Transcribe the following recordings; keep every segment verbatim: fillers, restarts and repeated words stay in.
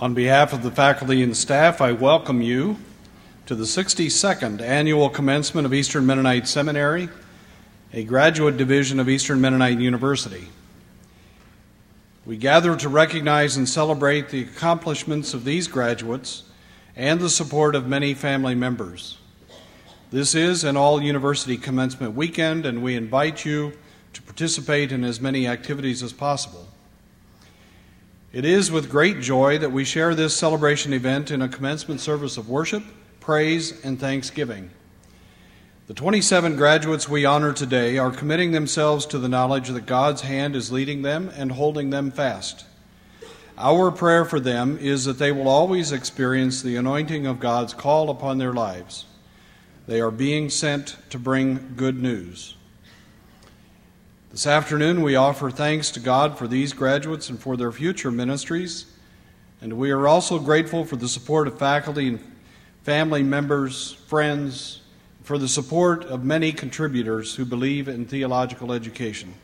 On behalf of the faculty and staff, I welcome you to the sixty-second Annual Commencement of Eastern Mennonite Seminary, a graduate division of Eastern Mennonite University. We gather to recognize and celebrate the accomplishments of these graduates and the support of many family members. This is an all-university commencement weekend, and we invite you to participate in as many activities as possible. It is with great joy that we share this celebration event in a commencement service of worship, praise, and thanksgiving. The twenty-seven graduates we honor today are committing themselves to the knowledge that God's hand is leading them and holding them fast. Our prayer for them is that they will always experience the anointing of God's call upon their lives. They are being sent to bring good news. This afternoon, we offer thanks to God for these graduates and for their future ministries, and we are also grateful for the support of faculty and family members, friends, for the support of many contributors who believe in theological education.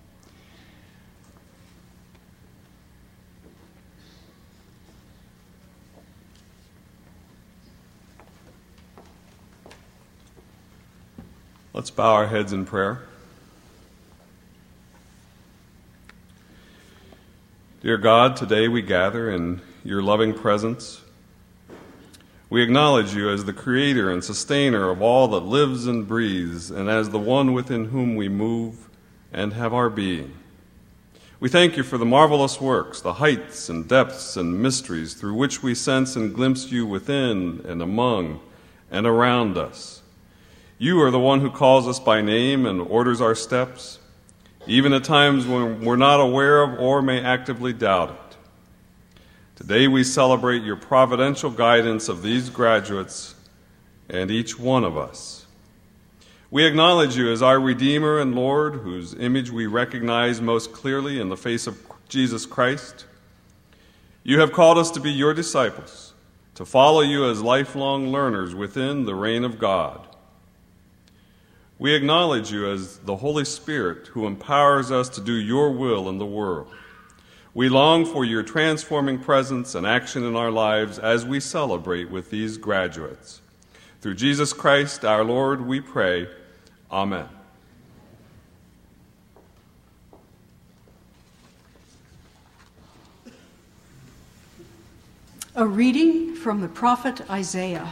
Let's bow our heads in prayer. Dear God, today we gather in your loving presence. We acknowledge you as the creator and sustainer of all that lives and breathes, and as the one within whom we move and have our being. We thank you for the marvelous works, the heights and depths and mysteries through which we sense and glimpse you within and among and around us. You are the one who calls us by name and orders our steps, even at times when we're not aware of or may actively doubt it. Today we celebrate your providential guidance of these graduates and each one of us. We acknowledge you as our Redeemer and Lord, whose image we recognize most clearly in the face of Jesus Christ. You have called us to be your disciples, to follow you as lifelong learners within the reign of God. We acknowledge you as the Holy Spirit who empowers us to do your will in the world. We long for your transforming presence and action in our lives as we celebrate with these graduates. Through Jesus Christ, our Lord, we pray. Amen. A reading from the prophet Isaiah.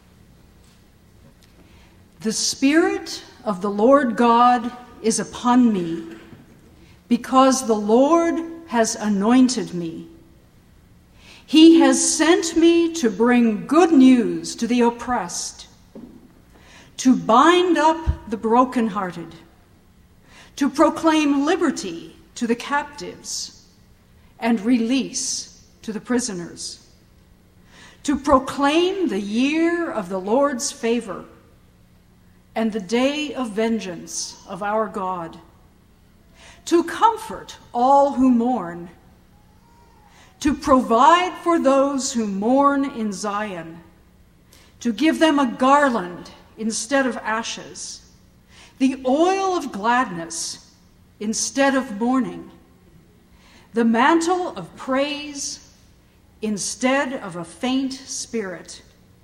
The Spirit of the Lord God is upon me, because the Lord has anointed me. He has sent me to bring good news to the oppressed, to bind up the brokenhearted, to proclaim liberty to the captives and release to the prisoners, to proclaim the year of the Lord's favor and the day of vengeance of our God, to comfort all who mourn, to provide for those who mourn in Zion, to give them a garland instead of ashes, the oil of gladness instead of mourning, the mantle of praise instead of a faint spirit.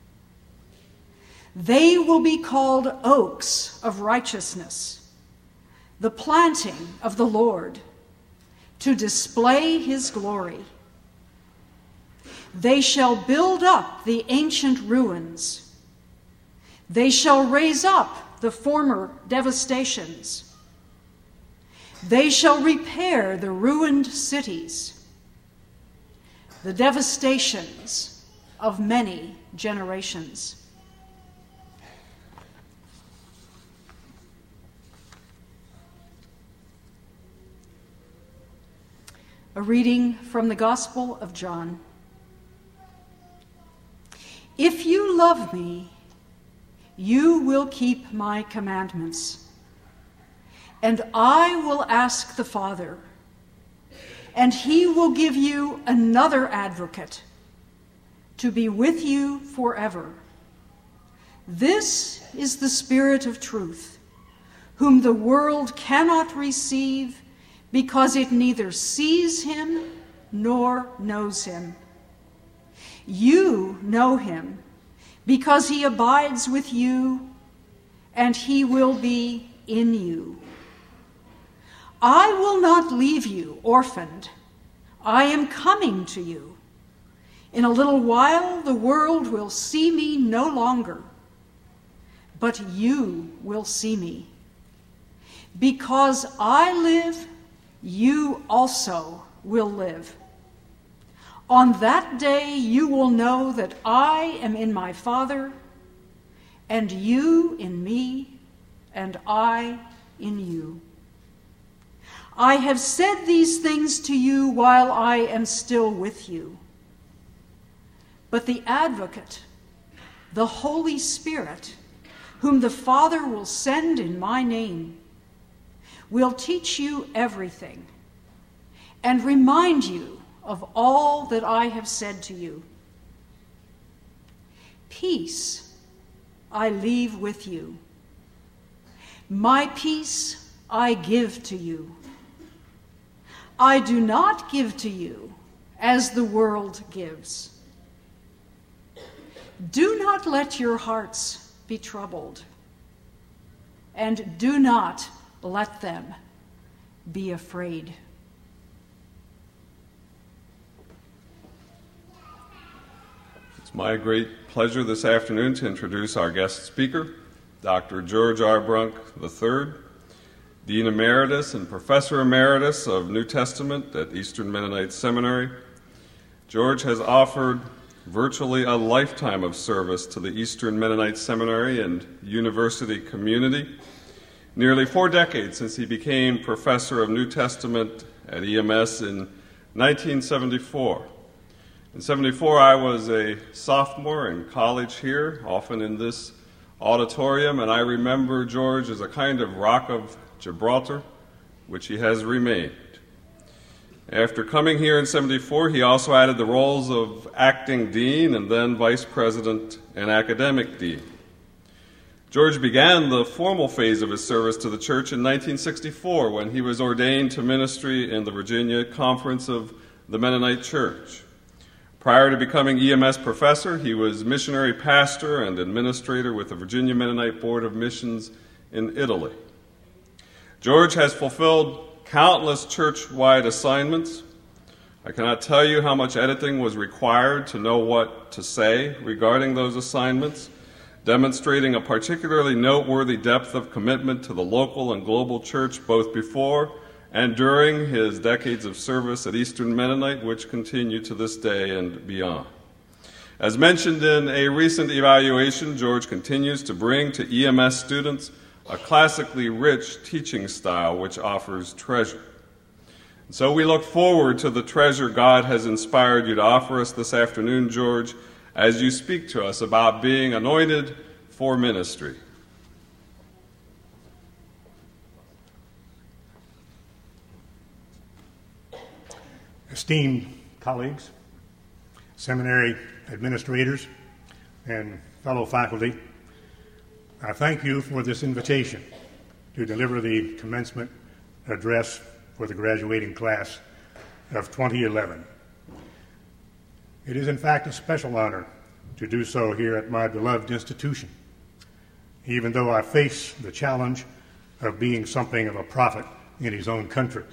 They will be called oaks of righteousness, the planting of the Lord, to display his glory. They shall build up the ancient ruins. They shall raise up the former devastations. They shall repair the ruined cities, the devastations of many generations. A reading from the Gospel of John. If you love me, you will keep my commandments, and I will ask the Father, and he will give you another advocate to be with you forever. This is the Spirit of truth, whom the world cannot receive because it neither sees him nor knows him. You know him because he abides with you and he will be in you. I will not leave you orphaned. I am coming to you. In a little while the world will see me no longer, but you will see me. Because I live, you also will live. On that day you will know that I am in my Father, and you in me, and I in you. I have said these things to you while I am still with you. But the Advocate, the Holy Spirit, whom the Father will send in my name, will teach you everything and remind you of all that I have said to you. Peace I leave with you. My peace I give to you. I do not give to you as the world gives. Do not let your hearts be troubled, and do not let them be afraid. It's my great pleasure this afternoon to introduce our guest speaker, Doctor George R. Brunk the third, Dean Emeritus and Professor Emeritus of New Testament at Eastern Mennonite Seminary. George has offered virtually a lifetime of service to the Eastern Mennonite Seminary and university community, nearly four decades since he became Professor of New Testament at E M S in nineteen seventy-four. In seventy-four, I was a sophomore in college here, often in this auditorium, and I remember George as a kind of rock of Gibraltar, which he has remained. After coming here in seventy-four, he also added the roles of acting dean and then vice president and academic dean. George began the formal phase of his service to the church in nineteen sixty-four when he was ordained to ministry in the Virginia Conference of the Mennonite Church. Prior to becoming E M S professor, he was missionary pastor and administrator with the Virginia Mennonite Board of Missions in Italy. George has fulfilled countless church-wide assignments. I cannot tell you how much editing was required to know what to say regarding those assignments, demonstrating a particularly noteworthy depth of commitment to the local and global church both before and during his decades of service at Eastern Mennonite, which continue to this day and beyond. As mentioned in a recent evaluation, George continues to bring to E M S students a classically rich teaching style which offers treasure. And so we look forward to the treasure God has inspired you to offer us this afternoon, George, as you speak to us about being anointed for ministry. Esteemed colleagues, seminary administrators, and fellow faculty, I thank you for this invitation to deliver the commencement address for the graduating class of twenty eleven. It is in fact a special honor to do so here at my beloved institution, even though I face the challenge of being something of a prophet in his own country.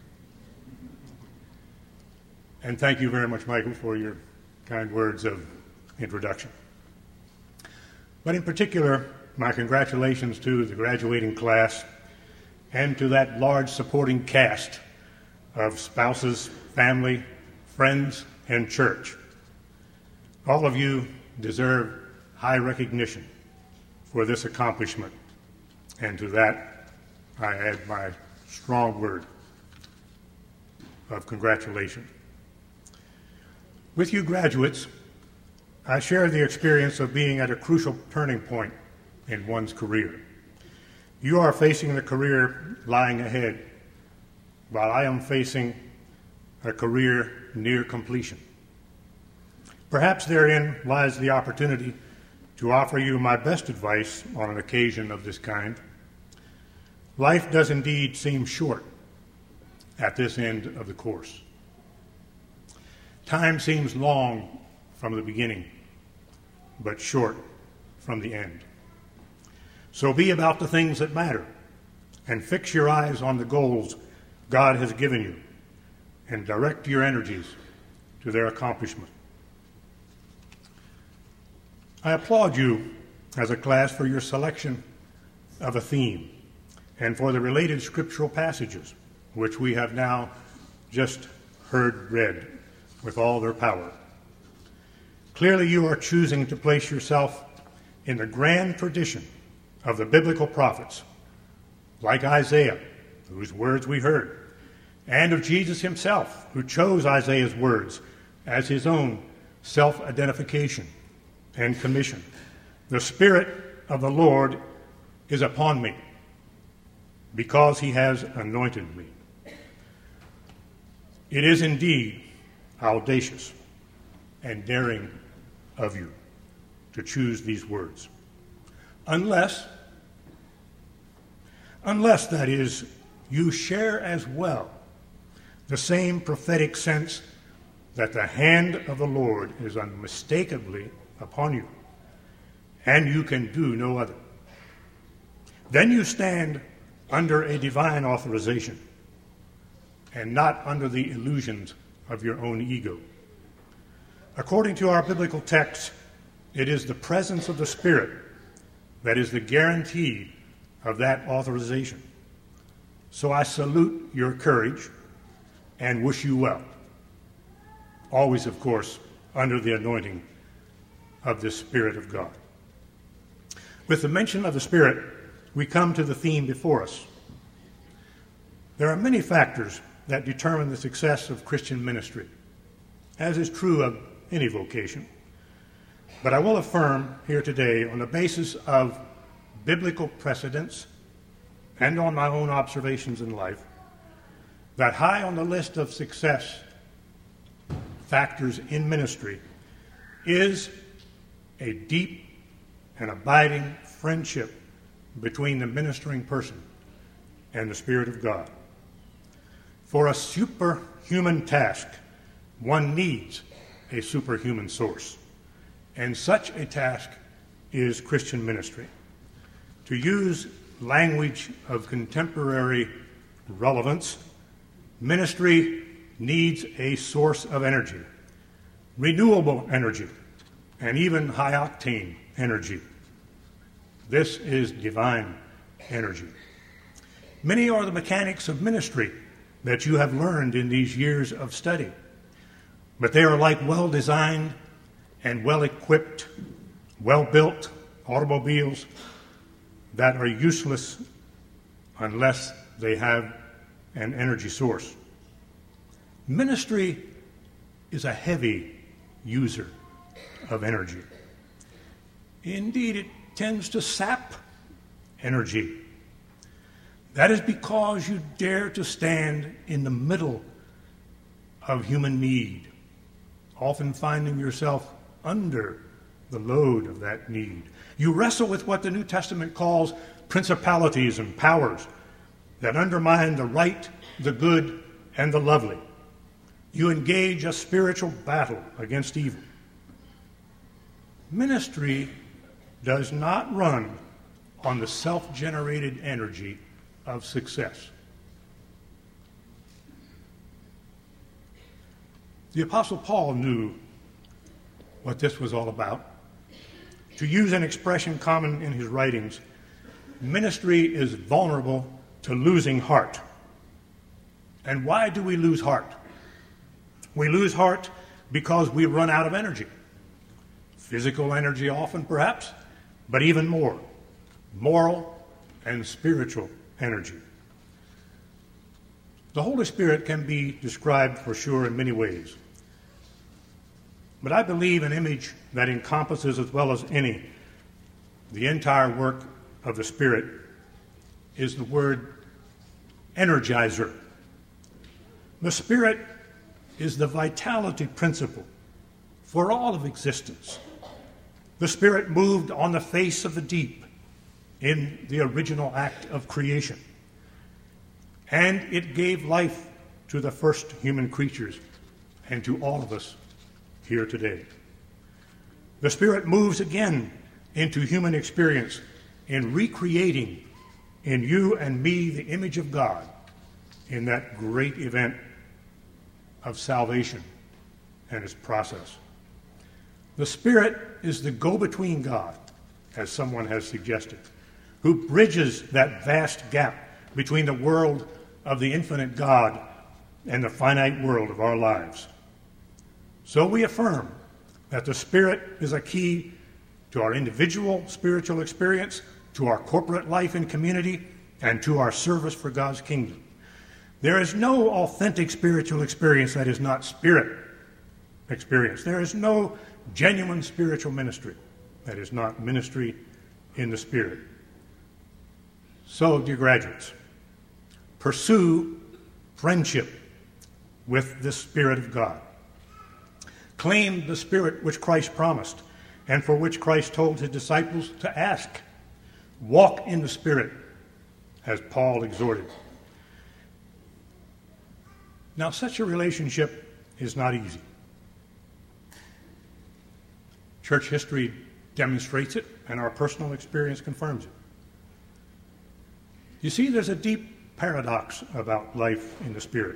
And thank you very much, Michael, for your kind words of introduction. But in particular, my congratulations to the graduating class and to that large supporting cast of spouses, family, friends, and church. All of you deserve high recognition for this accomplishment, and to that I add my strong word of congratulations. With you graduates, I share the experience of being at a crucial turning point in one's career. You are facing the career lying ahead, while I am facing a career near completion. Perhaps therein lies the opportunity to offer you my best advice on an occasion of this kind. Life does indeed seem short at this end of the course. Time seems long from the beginning, but short from the end. So be about the things that matter, and fix your eyes on the goals God has given you, and direct your energies to their accomplishment. I applaud you as a class for your selection of a theme and for the related scriptural passages, which we have now just heard read with all their power. Clearly, you are choosing to place yourself in the grand tradition of the biblical prophets, like Isaiah, whose words we heard, and of Jesus himself, who chose Isaiah's words as his own self-identification and commission. The Spirit of the Lord is upon me, because he has anointed me. It is indeed audacious and daring of you to choose these words. Unless, unless, that is, you share as well the same prophetic sense that the hand of the Lord is unmistakably upon you, and you can do no other. Then you stand under a divine authorization and not under the illusions of your own ego. According to our biblical text, it is the presence of the Spirit that is the guarantee of that authorization. So I salute your courage and wish you well. Always, of course, under the anointing of the Spirit of God. With the mention of the Spirit, we come to the theme before us. There are many factors that determine the success of Christian ministry, as is true of any vocation. But I will affirm here today, on the basis of biblical precedents and on my own observations in life, that high on the list of success factors in ministry is a deep and abiding friendship between the ministering person and the Spirit of God. For a superhuman task, one needs a superhuman source, and such a task is Christian ministry. To use language of contemporary relevance, ministry needs a source of energy, renewable energy, and even high-octane energy. This is divine energy. Many are the mechanics of ministry that you have learned in these years of study, but they are like well-designed and well-equipped, well-built automobiles that are useless unless they have an energy source. Ministry is a heavy user of energy. Indeed, it tends to sap energy. That is because you dare to stand in the middle of human need, often finding yourself under the load of that need. You wrestle with what the New Testament calls principalities and powers that undermine the right, the good, and the lovely. You engage a spiritual battle against evil. Ministry does not run on the self-generated energy of success. The Apostle Paul knew what this was all about. To use an expression common in his writings, ministry is vulnerable to losing heart. And why do we lose heart? We lose heart because we run out of energy. Physical energy often, perhaps, but even more, moral and spiritual energy. The Holy Spirit can be described for sure in many ways. But I believe an image that encompasses as well as any the entire work of the Spirit is the word energizer. The Spirit is the vitality principle for all of existence. The Spirit moved on the face of the deep in the original act of creation. And it gave life to the first human creatures and to all of us here today. The Spirit moves again into human experience in recreating in you and me the image of God in that great event of salvation and its process. The Spirit is the go-between God, as someone has suggested, who bridges that vast gap between the world of the infinite God and the finite world of our lives. So we affirm that the Spirit is a key to our individual spiritual experience, to our corporate life and community, and to our service for God's kingdom. There is no authentic spiritual experience that is not Spirit experience. There is no genuine spiritual ministry that is not ministry in the Spirit. So, dear graduates, pursue friendship with the Spirit of God. Claim the Spirit which Christ promised and for which Christ told his disciples to ask. Walk in the Spirit, as Paul exhorted. Now, such a relationship is not easy. Church history demonstrates it, and our personal experience confirms it. You see, there's a deep paradox about life in the Spirit.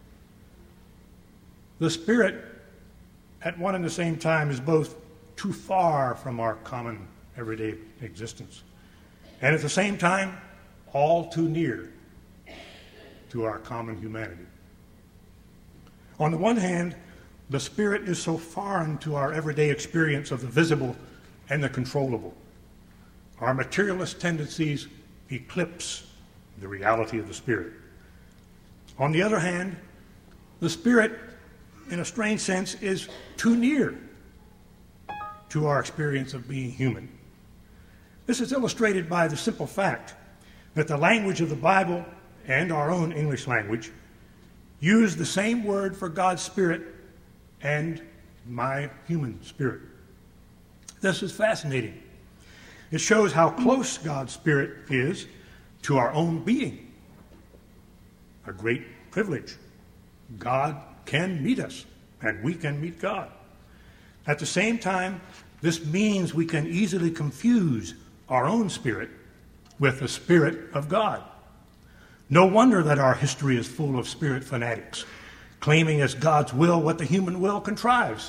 The Spirit, at one and the same time, is both too far from our common everyday existence, and at the same time, all too near to our common humanity. On the one hand, the Spirit is so foreign to our everyday experience of the visible and the controllable. Our materialist tendencies eclipse the reality of the Spirit. On the other hand, the Spirit, in a strange sense, is too near to our experience of being human. This is illustrated by the simple fact that the language of the Bible and our own English language use the same word for God's Spirit and my human spirit. This is fascinating. It shows how close God's Spirit is to our own being. A great privilege. God can meet us, and we can meet God. At the same time, this means we can easily confuse our own spirit with the Spirit of God. No wonder that our history is full of Spirit fanatics, claiming as God's will what the human will contrives.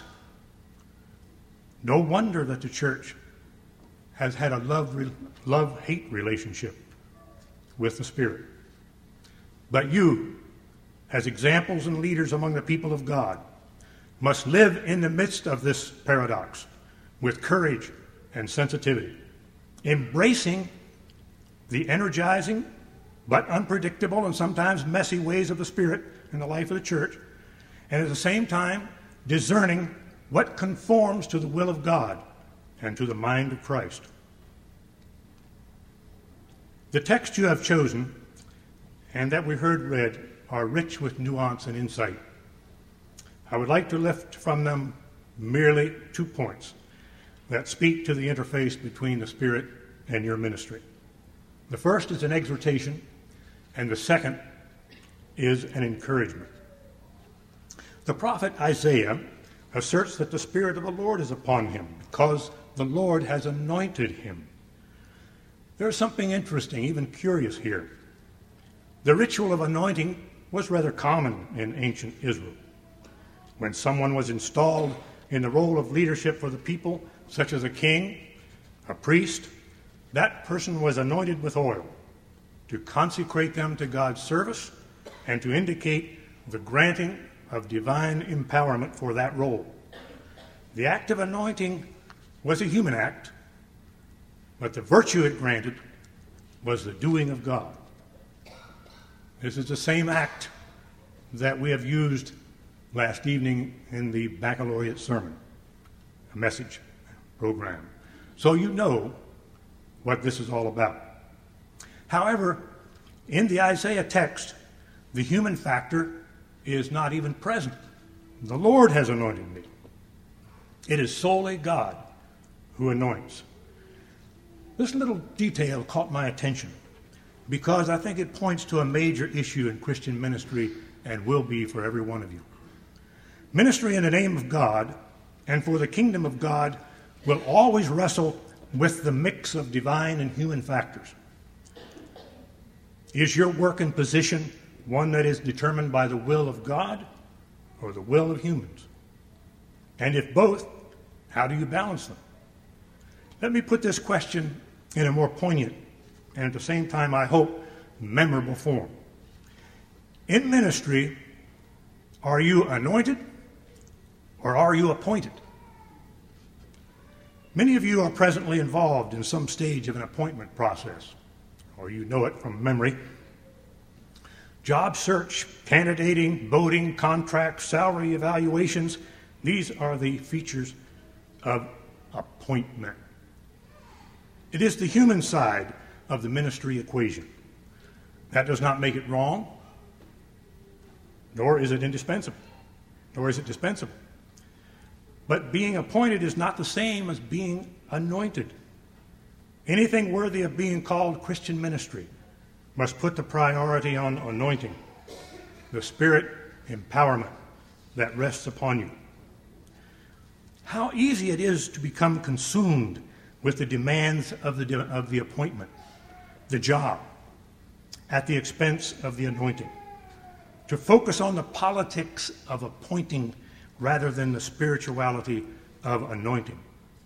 No wonder that the church has had a love, love-hate relationship with the Spirit. But you, as examples and leaders among the people of God, must live in the midst of this paradox with courage and sensitivity, embracing the energizing but unpredictable and sometimes messy ways of the Spirit in the life of the church, and at the same time discerning what conforms to the will of God and to the mind of Christ. The texts you have chosen and that we heard read are rich with nuance and insight. I would like to lift from them merely two points that speak to the interface between the Spirit and your ministry. The first is an exhortation, and the second is an encouragement. The prophet Isaiah asserts that the Spirit of the Lord is upon him because the Lord has anointed him. There's something interesting, even curious here. The ritual of anointing was rather common in ancient Israel. When someone was installed in the role of leadership for the people, such as a king, a priest, that person was anointed with oil to consecrate them to God's service and to indicate the granting of divine empowerment for that role. The act of anointing was a human act, but the virtue it granted was the doing of God. This is the same act that we have used last evening in the baccalaureate sermon, a message program. So you know what this is all about. However, in the Isaiah text, the human factor is not even present. The Lord has anointed me. It is solely God who anoints. This little detail caught my attention because I think it points to a major issue in Christian ministry and will be for every one of you. Ministry in the name of God and for the kingdom of God will always wrestle with the mix of divine and human factors. Is your work and position one that is determined by the will of God or the will of humans? And if both, how do you balance them? Let me put this question in a more poignant and at the same time, I hope, memorable form. In ministry, are you anointed or are you appointed? Many of you are presently involved in some stage of an appointment process, or you know it from memory. Job search, candidating, voting, contracts, salary evaluations, these are the features of appointment. It is the human side of the ministry equation. That does not make it wrong, nor is it indispensable, nor is it dispensable. But being appointed is not the same as being anointed. Anything worthy of being called Christian ministry must put the priority on anointing, the Spirit empowerment that rests upon you. How easy it is to become consumed with the demands of the, of the appointment, the job, at the expense of the anointing. To focus on the politics of appointing rather than the spirituality of anointing.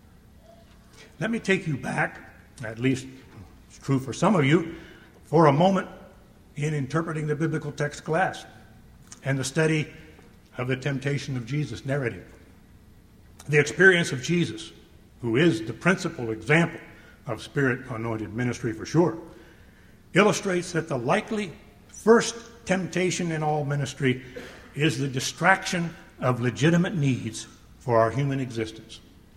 Let me take you back, at least it's true for some of you, for a moment in interpreting the biblical text class and the study of the temptation of Jesus narrative. The experience of Jesus, who is the principal example of Spirit-anointed ministry for sure, illustrates that the likely first temptation in all ministry is the distraction of legitimate needs for our human existence.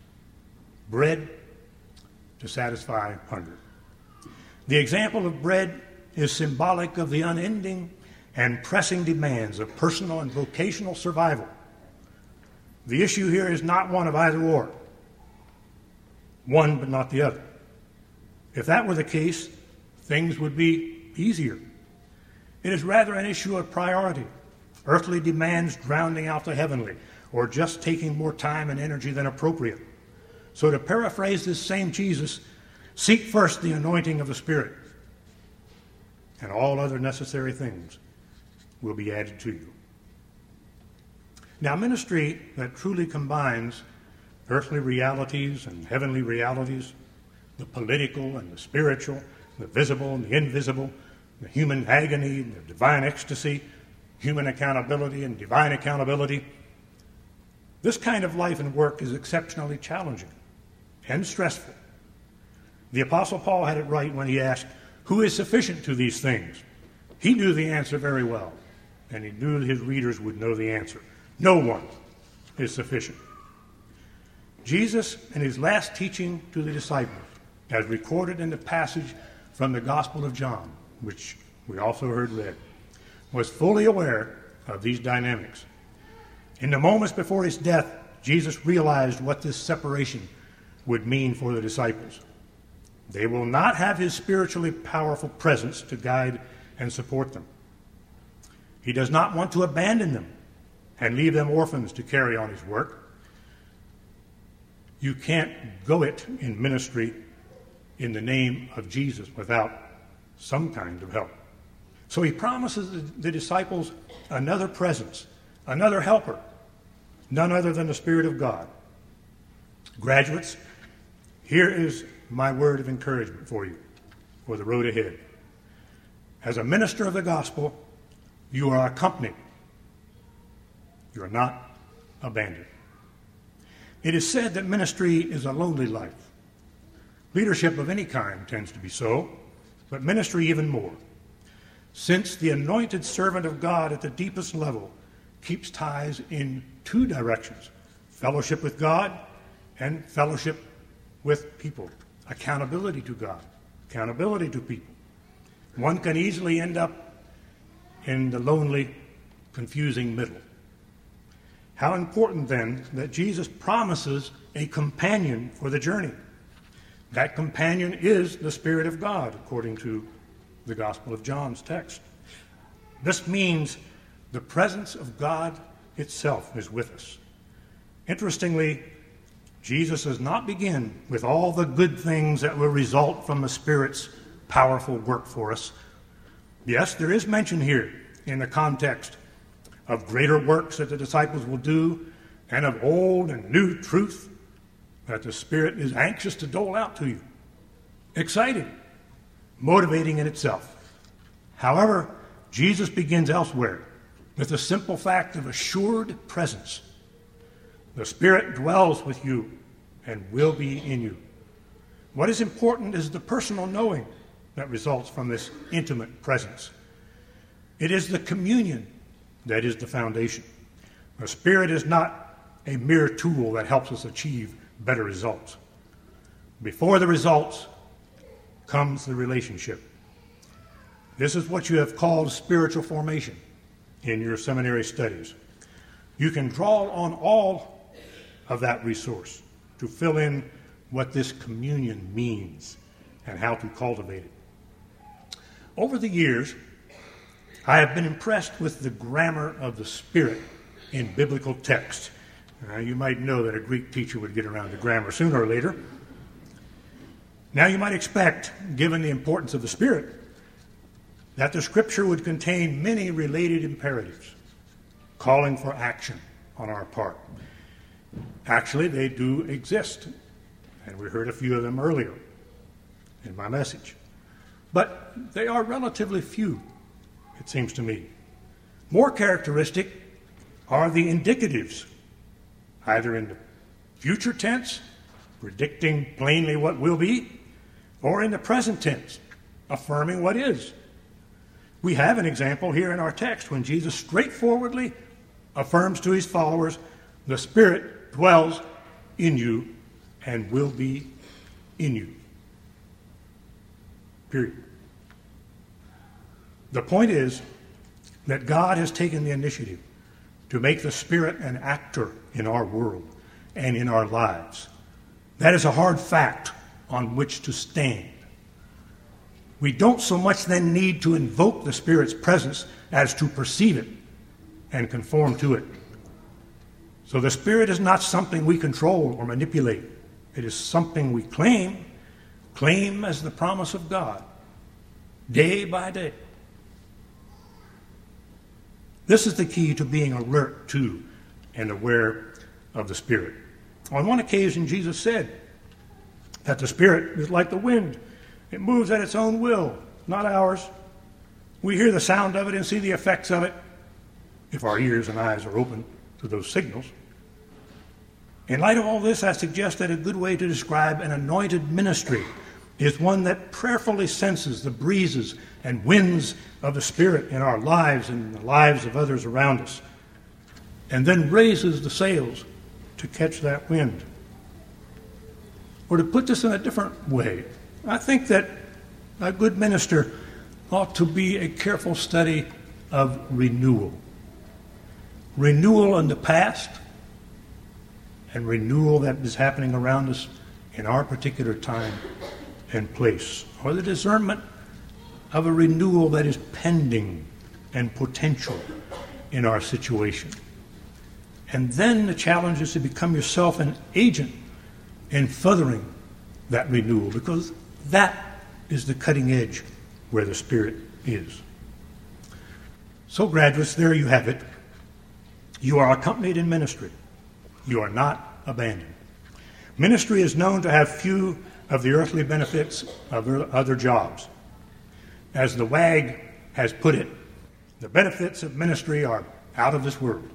Bread to satisfy hunger. The example of bread is symbolic of the unending and pressing demands of personal and vocational survival. The issue here is not one of either or, one but not the other. If that were the case, things would be easier. It is rather an issue of priority, earthly demands drowning out the heavenly, or just taking more time and energy than appropriate. So to paraphrase this same Jesus, seek first the anointing of the Spirit, and all other necessary things will be added to you. Now, ministry that truly combines earthly realities and heavenly realities, the political and the spiritual, the visible and the invisible, the human agony and the divine ecstasy, human accountability and divine accountability. This kind of life and work is exceptionally challenging and stressful. The Apostle Paul had it right when he asked, "Who is sufficient to these things?" He knew the answer very well, and he knew his readers would know the answer. No one is sufficient. Jesus, in his last teaching to the disciples, as recorded in the passage from the Gospel of John, which we also heard read, was fully aware of these dynamics. In the moments before his death, Jesus realized what this separation would mean for the disciples. They will not have his spiritually powerful presence to guide and support them. He does not want to abandon them and leave them orphans to carry on his work. You can't go it in ministry in the name of Jesus without some kind of help. So he promises the disciples another presence, another helper, none other than the Spirit of God. Graduates, here is my word of encouragement for you for the road ahead. As a minister of the gospel, you are accompanied. You are not abandoned. It is said that ministry is a lonely life. Leadership of any kind tends to be so, but ministry even more. Since the anointed servant of God at the deepest level keeps ties in two directions, fellowship with God and fellowship with people, accountability to God, accountability to people. One can easily end up in the lonely, confusing middle. How important, then, that Jesus promises a companion for the journey. That companion is the Spirit of God, according to the Gospel of John's text. This means the presence of God itself is with us. Interestingly, Jesus does not begin with all the good things that will result from the Spirit's powerful work for us. Yes, there is mention here in the context of greater works that the disciples will do and of old and new truth that the Spirit is anxious to dole out to you. Exciting, motivating in itself. However, Jesus begins elsewhere with the simple fact of assured presence. The Spirit dwells with you and will be in you. What is important is the personal knowing that results from this intimate presence. It is the communion that is the foundation. The Spirit is not a mere tool that helps us achieve better results. Before the results comes the relationship. This is what you have called spiritual formation in your seminary studies. You can draw on all of that resource to fill in what this communion means and how to cultivate it. Over the years, I have been impressed with the grammar of the Spirit in biblical text. Now, you might know that a Greek teacher would get around to grammar sooner or later. Now, you might expect, given the importance of the Spirit, that the Scripture would contain many related imperatives, calling for action on our part. Actually, they do exist, and we heard a few of them earlier in my message. But they are relatively few, it seems to me. More characteristic are the indicatives, either in the future tense, predicting plainly what will be, or in the present tense, affirming what is. We have an example here in our text when Jesus straightforwardly affirms to his followers, the Spirit dwells in you and will be in you. Period. The point is that God has taken the initiative to make the Spirit an actor in our world and in our lives. That is a hard fact on which to stand. We don't so much then need to invoke the Spirit's presence as to perceive it and conform to it. So the Spirit is not something we control or manipulate. It is something we claim, claim as the promise of God, day by day. This is the key to being alert to and aware of the Spirit. On one occasion, Jesus said that the Spirit is like the wind. It moves at its own will, not ours. We hear the sound of it and see the effects of it, if our ears and eyes are open to those signals. In light of all this, I suggest that a good way to describe an anointed ministry is one that prayerfully senses the breezes and winds of the Spirit in our lives and the lives of others around us, and then raises the sails to catch that wind. Or to put this in a different way, I think that a good minister ought to be a careful study of renewal. Renewal in the past and renewal that is happening around us in our particular time and place, or the discernment of a renewal that is pending and potential in our situation. And then the challenge is to become yourself an agent in furthering that renewal, because that is the cutting edge where the Spirit is. So, graduates, there you have it. You are accompanied in ministry. You are not abandoned. Ministry is known to have few of the earthly benefits of other jobs. As the wag has put it, the benefits of ministry are out of this world.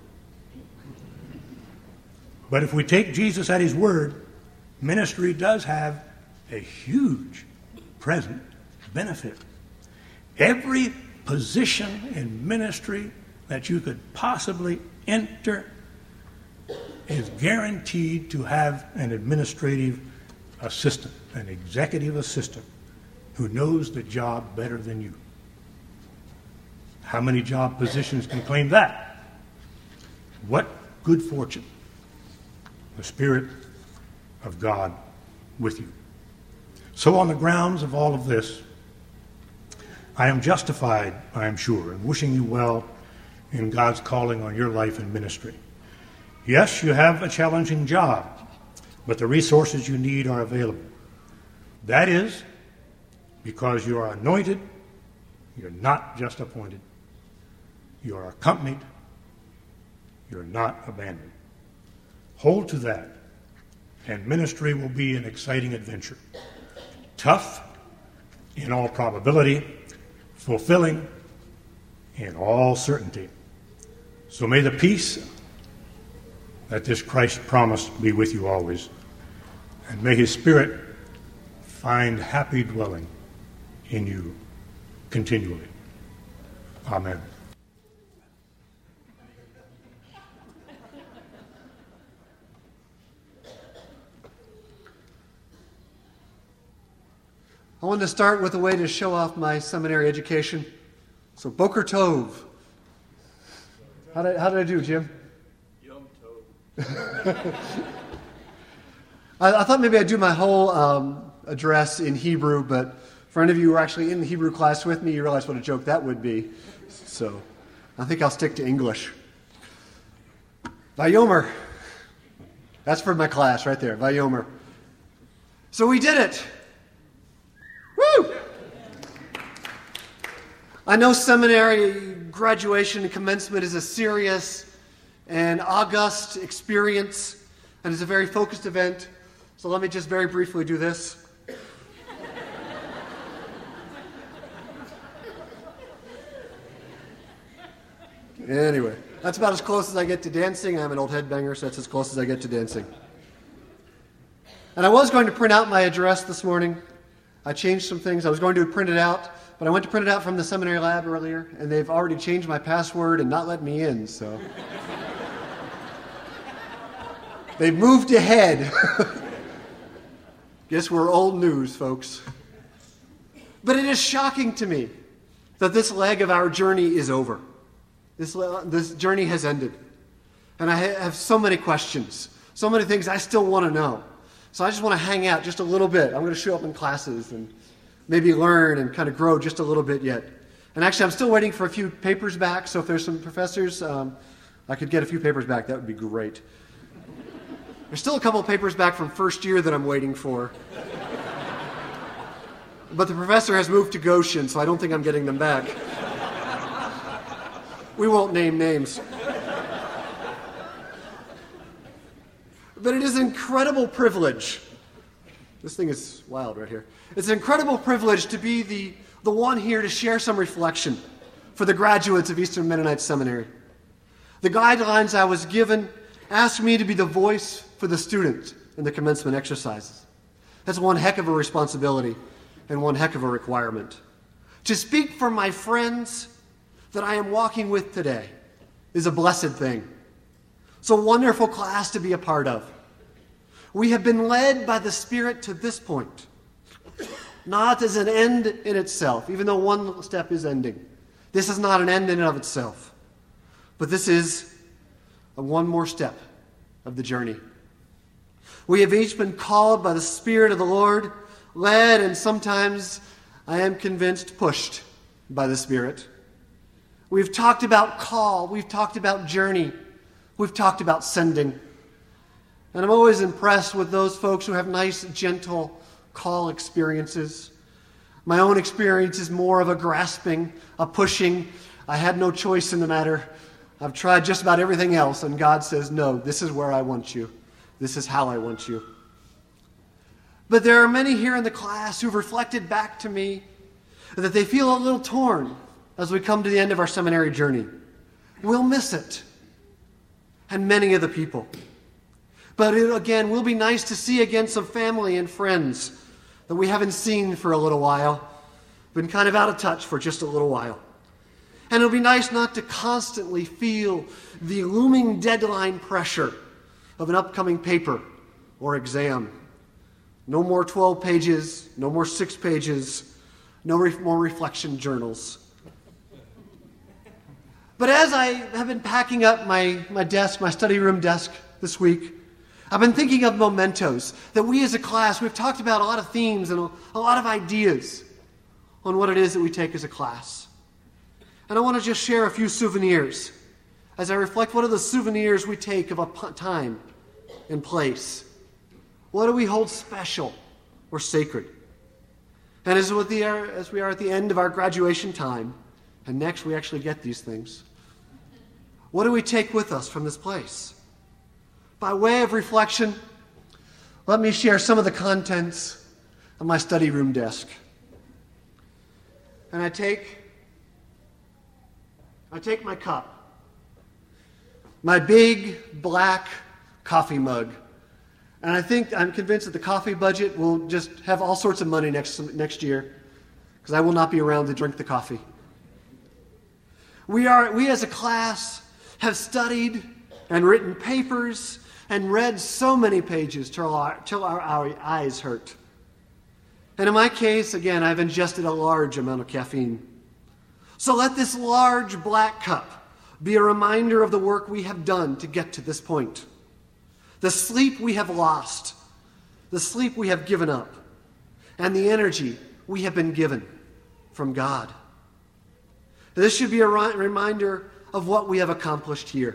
But if we take Jesus at his word, ministry does have a huge present benefit. Every position in ministry that you could possibly enter is guaranteed to have an administrative assistant, an executive assistant, who knows the job better than you. How many job positions can claim that? What good fortune. The Spirit of God with you. So on the grounds of all of this, I am justified, I am sure, in wishing you well in God's calling on your life and ministry. Yes, you have a challenging job, but the resources you need are available. That is because you are anointed, you're not just appointed. You are accompanied, you're not abandoned. Hold to that, and ministry will be an exciting adventure. Tough, in all probability, fulfilling, in all certainty. So may the peace that this Christ promised be with you always, and may his Spirit find happy dwelling in you continually. Amen. I wanted to start with a way to show off my seminary education. So, Boker Tov. How did, how did I do, Jim? Yom Tov. I, I thought maybe I'd do my whole um, address in Hebrew, but for any of you who were actually in the Hebrew class with me, you realize what a joke that would be. So, I think I'll stick to English. Vayomer. That's for my class right there, Vayomer. So we did it. Woo! I know seminary graduation and commencement is a serious and august experience, and it's a very focused event. So let me just very briefly do this. Anyway, that's about as close as I get to dancing. I'm an old headbanger, so that's as close as I get to dancing. And I was going to print out my address this morning. I changed some things. I was going to print it out, but I went to print it out from the seminary lab earlier, and they've already changed my password and not let me in, so. They've moved ahead. Guess we're old news, folks. But it is shocking to me that this leg of our journey is over. This, this journey has ended. And I have so many questions, so many things I still want to know. So I just want to hang out just a little bit. I'm going to show up in classes and maybe learn and kind of grow just a little bit yet. And actually, I'm still waiting for a few papers back, so if there's some professors, um, I could get a few papers back. That would be great. There's still a couple of papers back from first year that I'm waiting for. But the professor has moved to Goshen, so I don't think I'm getting them back. We won't name names. But it is an incredible privilege. This thing is wild right here. It's an incredible privilege to be the, the one here to share some reflection for the graduates of Eastern Mennonite Seminary. The guidelines I was given asked me to be the voice for the student in the commencement exercises. That's one heck of a responsibility and one heck of a requirement. To speak for my friends that I am walking with today is a blessed thing. It's a wonderful class to be a part of. We have been led by the Spirit to this point, not as an end in itself, even though one step is ending. This is not an end in and of itself, but this is a one more step of the journey. We have each been called by the Spirit of the Lord, led, and sometimes, I am convinced, pushed by the Spirit. We've talked about call, we've talked about journey, we've talked about sending. And I'm always impressed with those folks who have nice, gentle call experiences. My own experience is more of a grasping, a pushing. I had no choice in the matter. I've tried just about everything else, and God says, no, this is where I want you. This is how I want you. But there are many here in the class who've reflected back to me that they feel a little torn as we come to the end of our seminary journey. We'll miss it. And many of the people. But it, again, will be nice to see again some family and friends that we haven't seen for a little while. Been kind of out of touch for just a little while. And it'll be nice not to constantly feel the looming deadline pressure of an upcoming paper or exam. No more twelve pages, no more six pages, no re- more reflection journals. But as I have been packing up my, my desk, my study room desk this week, I've been thinking of mementos that we as a class, we've talked about a lot of themes and a, a lot of ideas on what it is that we take as a class. And I want to just share a few souvenirs as I reflect what are the souvenirs we take of a time and place What do we hold special or sacred? And as, with the, as we are at the end of our graduation time, and next we actually get these things, what do we take with us from this place? By way of reflection, let me share some of the contents of my study room desk. And I take, I take my cup, my big black coffee mug, and I think, I'm convinced that the coffee budget will just have all sorts of money next, next year, because I will not be around to drink the coffee. We are, we as a class have studied and written papers and read so many pages till our, till our, our eyes hurt. And in my case, again, I've ingested a large amount of caffeine. So let this large black cup be a reminder of the work we have done to get to this point. The sleep we have lost, the sleep we have given up, and the energy we have been given from God. This should be a reminder of what we have accomplished here.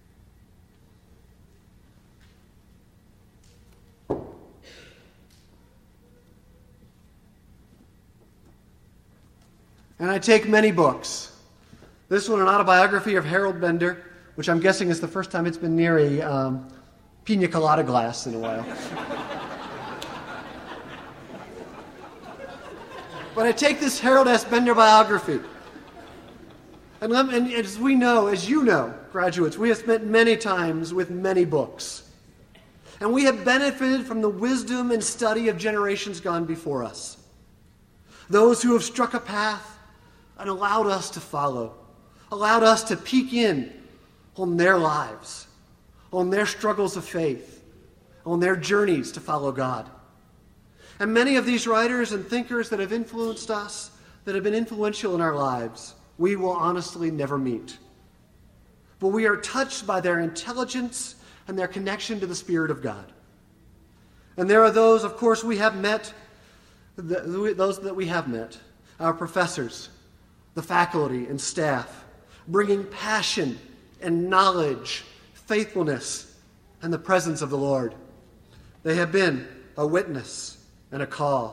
And I take many books. This one, an autobiography of Harold Bender, which I'm guessing is the first time it's been near a um, pina colada glass in a while. But I take this Harold S. Bender biography. And, let me, and as we know, as you know, graduates, we have spent many times with many books. And we have benefited from the wisdom and study of generations gone before us. Those who have struck a path and allowed us to follow, allowed us to peek in on their lives, on their struggles of faith, on their journeys to follow God. And many of these writers and thinkers that have influenced us, that have been influential in our lives, we will honestly never meet. But we are touched by their intelligence and their connection to the Spirit of God. And there are those, of course, we have met, those that we have met, our professors, the faculty and staff, bringing passion and knowledge, faithfulness, and the presence of the Lord. They have been a witness and a call.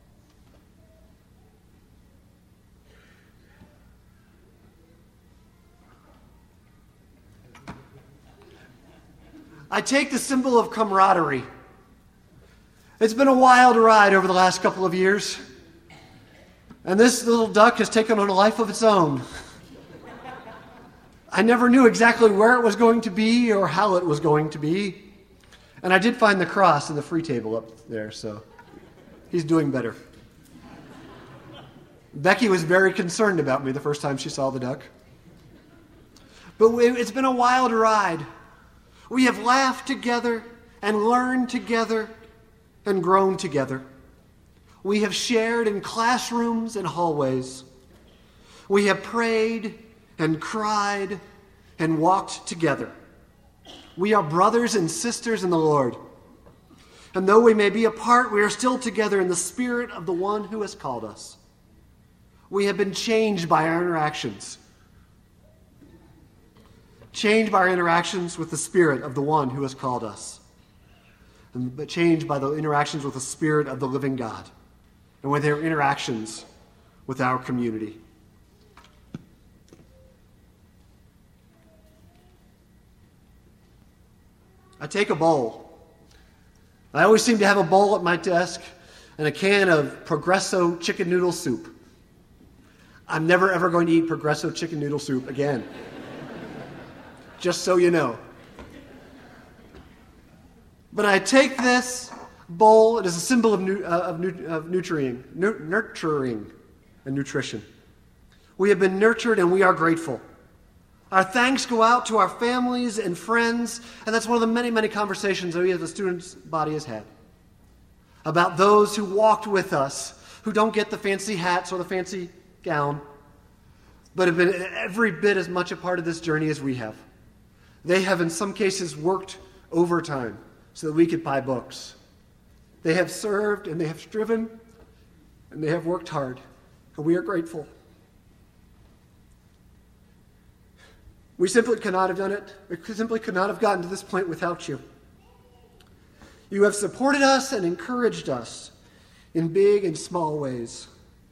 I take the symbol of camaraderie. It's been a wild ride over the last couple of years. And this little duck has taken on a life of its own. I never knew exactly where it was going to be or how it was going to be. And I did find the cross in the free table up there, so he's doing better. Becky was very concerned about me the first time she saw the duck. But it's been a wild ride. We have laughed together and learned together and grown together. We have shared in classrooms and hallways. We have prayed and cried and walked together. We are brothers and sisters in the Lord. And though we may be apart, we are still together in the Spirit of the one who has called us. We have been changed by our interactions. Changed by our interactions with the Spirit of the one who has called us. And, but changed by the interactions with the Spirit of the living God. And with their interactions with our community. I take a bowl. I always seem to have a bowl at my desk and a can of Progresso chicken noodle soup. I'm never ever going to eat Progresso chicken noodle soup again. Just so you know. But I take this bowl, it is a symbol of, nu- uh, of, nu- of nurturing, nu- nurturing and nutrition. We have been nurtured and we are grateful. Our thanks go out to our families and friends, and that's one of the many, many conversations that we as a student's body has had. About those who walked with us, who don't get the fancy hats or the fancy gown, but have been every bit as much a part of this journey as we have. They have in some cases worked overtime so that we could buy books. They have served and they have striven and they have worked hard, and we are grateful. We simply could not have done it. We simply could not have gotten to this point without you. You have supported us and encouraged us in big and small ways.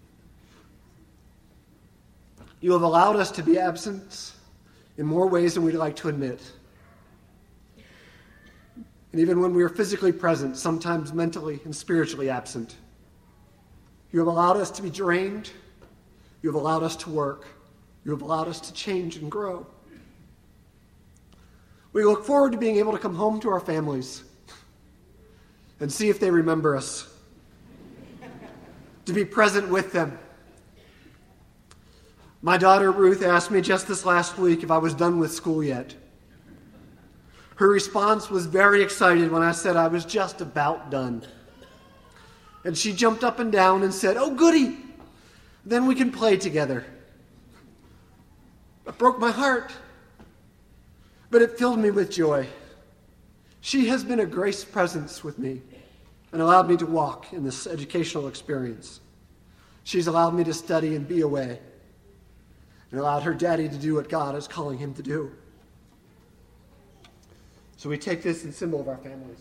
You have allowed us to be absent in more ways than we'd like to admit. And even when we are physically present, sometimes mentally and spiritually absent. You have allowed us to be drained. You have allowed us to work. You have allowed us to change and grow. We look forward to being able to come home to our families and see if they remember us, to be present with them. My daughter Ruth asked me just this last week if I was done with school yet. Her response was very excited when I said I was just about done. And she jumped up and down and said, "Oh, goody, then we can play together." It broke my heart, but it filled me with joy. She has been a grace presence with me and allowed me to walk in this educational experience. She's allowed me to study and be away and allowed her daddy to do what God is calling him to do. So we take this in symbol of our families.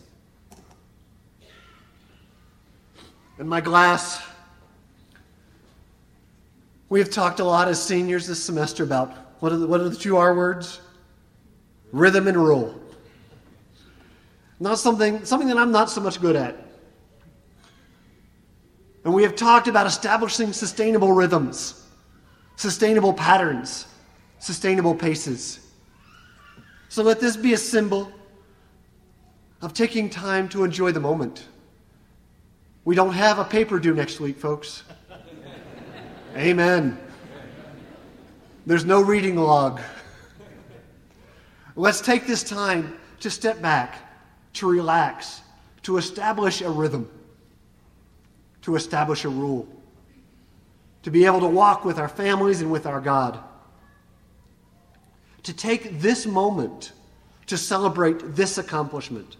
In my glass, we have talked a lot as seniors this semester about, what are the, what are the two R words? Rhythm and rule. Not something, something that I'm not so much good at. And we have talked about establishing sustainable rhythms, sustainable patterns, sustainable paces. So let this be a symbol of taking time to enjoy the moment. We don't have a paper due next week, folks. Amen. There's no reading log. Let's take this time to step back, to relax, to establish a rhythm, to establish a rule, to be able to walk with our families and with our God. To take this moment to celebrate this accomplishment.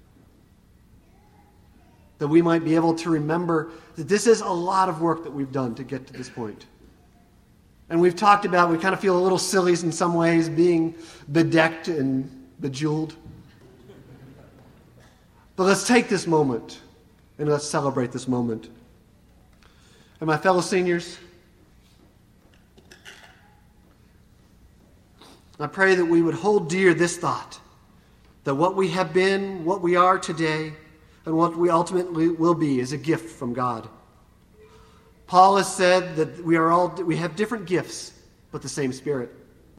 That we might be able to remember that this is a lot of work that we've done to get to this point. And we've talked about, we kind of feel a little silly in some ways, being bedecked and bejeweled. But let's take this moment and let's celebrate this moment. And my fellow seniors, I pray that we would hold dear this thought, that what we have been, what we are today, and what we ultimately will be is a gift from God. Paul has said that we are all we have different gifts, but the same Spirit.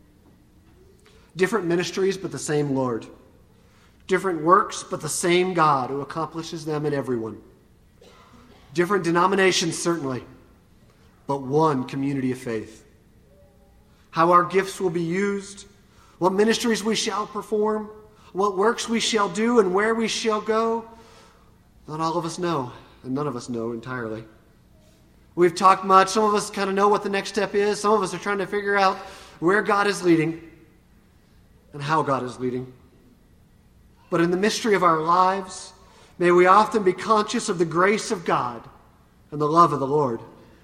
Different ministries, but the same Lord. Different works, but the same God who accomplishes them in everyone. Different denominations, certainly, but one community of faith. How our gifts will be used, what ministries we shall perform, what works we shall do, and where we shall go, not all of us know, and none of us know entirely. We've talked much. Some of us kind of know what the next step is. Some of us are trying to figure out where God is leading and how God is leading. But in the mystery of our lives, may we often be conscious of the grace of God and the love of the Lord.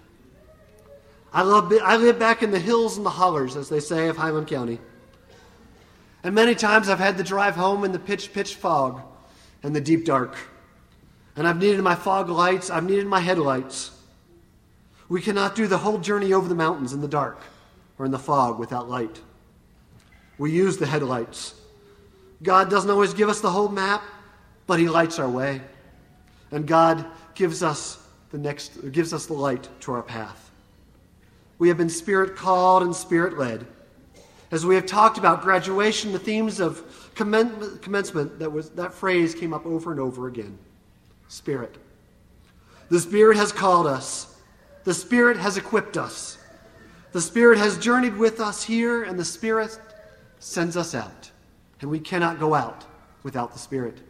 I, love, I live back in the hills and the hollers, as they say, of Highland County. And many times I've had to drive home in the pitch, pitch fog and the deep dark. And I've needed my fog lights. I've needed my headlights. We cannot do the whole journey over the mountains in the dark or in the fog without light. We use the headlights. God doesn't always give us the whole map, but He lights our way. And God gives us the next, gives us the light to our path. We have been Spirit called and Spirit led. As we have talked about graduation, the themes of commen- commencement, that was that phrase came up over and over again. Spirit. The Spirit has called us. The Spirit has equipped us. The Spirit has journeyed with us here, and the Spirit sends us out. And we cannot go out without the Spirit.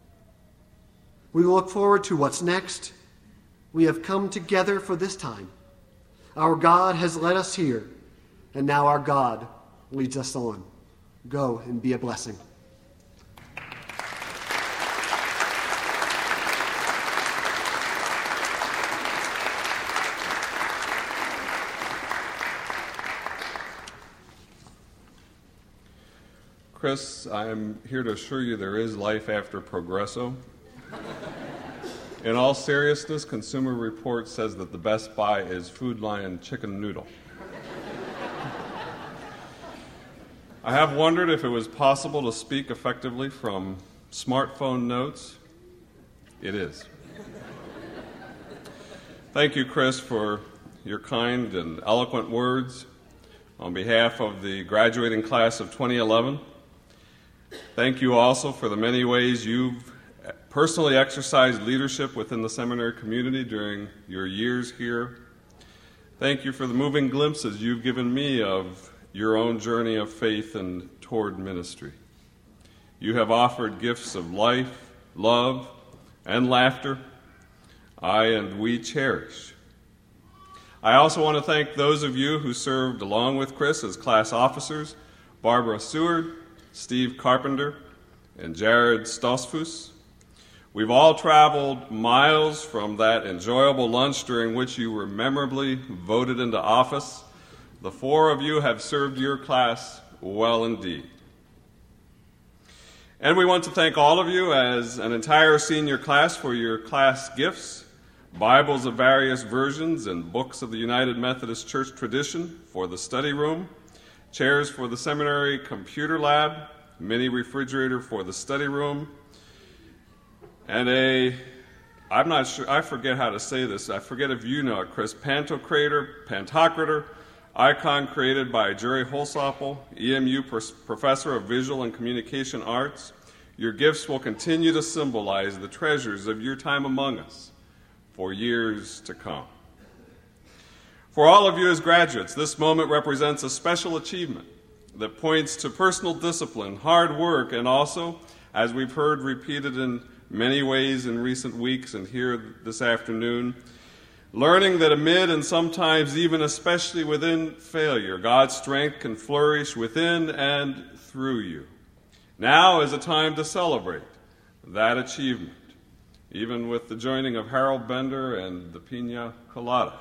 We look forward to what's next. We have come together for this time. Our God has led us here, and now our God leads us on. Go and be a blessing. Chris, I'm here to assure you there is life after Progresso. In all seriousness, Consumer Reports says that the best buy is Food Lion chicken noodle. I have wondered if it was possible to speak effectively from smartphone notes. It is. Thank you, Chris, for your kind and eloquent words on behalf of the graduating class of twenty eleven. Thank you also for the many ways you've personally exercised leadership within the seminary community during your years here. Thank you for the moving glimpses you've given me of your own journey of faith and toward ministry. You have offered gifts of life, love, and laughter I and we cherish. I also want to thank those of you who served along with Chris as class officers, Barbara Seward, Steve Carpenter, and Jared Stossfuss. We've all traveled miles from that enjoyable lunch during which you were memorably voted into office. The four of you have served your class well indeed. And we want to thank all of you as an entire senior class for your class gifts, Bibles of various versions and books of the United Methodist Church tradition for the study room, chairs for the seminary computer lab, mini refrigerator for the study room, and a, I'm not sure, I forget how to say this, I forget if you know it, Chris, Pantocrator, Pantocrator, icon created by Jerry Holsopple, E M U Professor of Visual and Communication Arts. Your gifts will continue to symbolize the treasures of your time among us for years to come. For all of you as graduates, this moment represents a special achievement that points to personal discipline, hard work, and also, as we've heard repeated in many ways in recent weeks and here this afternoon, learning that amid and sometimes even especially within failure, God's strength can flourish within and through you. Now is a time to celebrate that achievement, even with the joining of Harold Bender and the Pina Colada.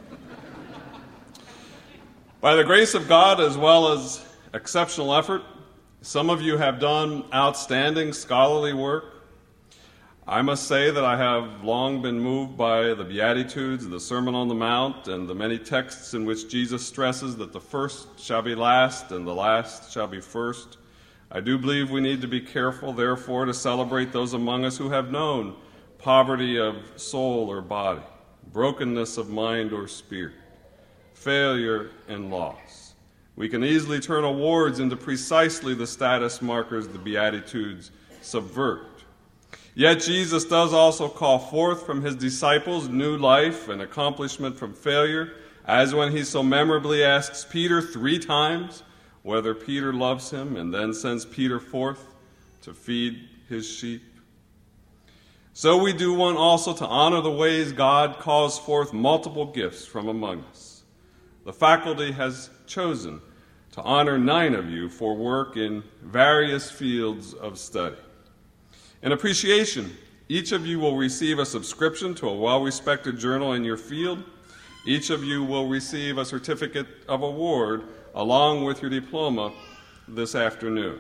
By the grace of God, as well as exceptional effort, some of you have done outstanding scholarly work. I must say that I have long been moved by the Beatitudes, the Sermon on the Mount, and the many texts in which Jesus stresses that the first shall be last and the last shall be first. I do believe we need to be careful, therefore, to celebrate those among us who have known poverty of soul or body, brokenness of mind or spirit, failure and loss. We can easily turn awards into precisely the status markers the Beatitudes subvert. Yet Jesus does also call forth from his disciples new life and accomplishment from failure, as when he so memorably asks Peter three times whether Peter loves him and then sends Peter forth to feed his sheep. So we do want also to honor the ways God calls forth multiple gifts from among us. The faculty has chosen to honor nine of you for work in various fields of study. In appreciation, each of you will receive a subscription to a well-respected journal in your field. Each of you will receive a certificate of award along with your diploma this afternoon.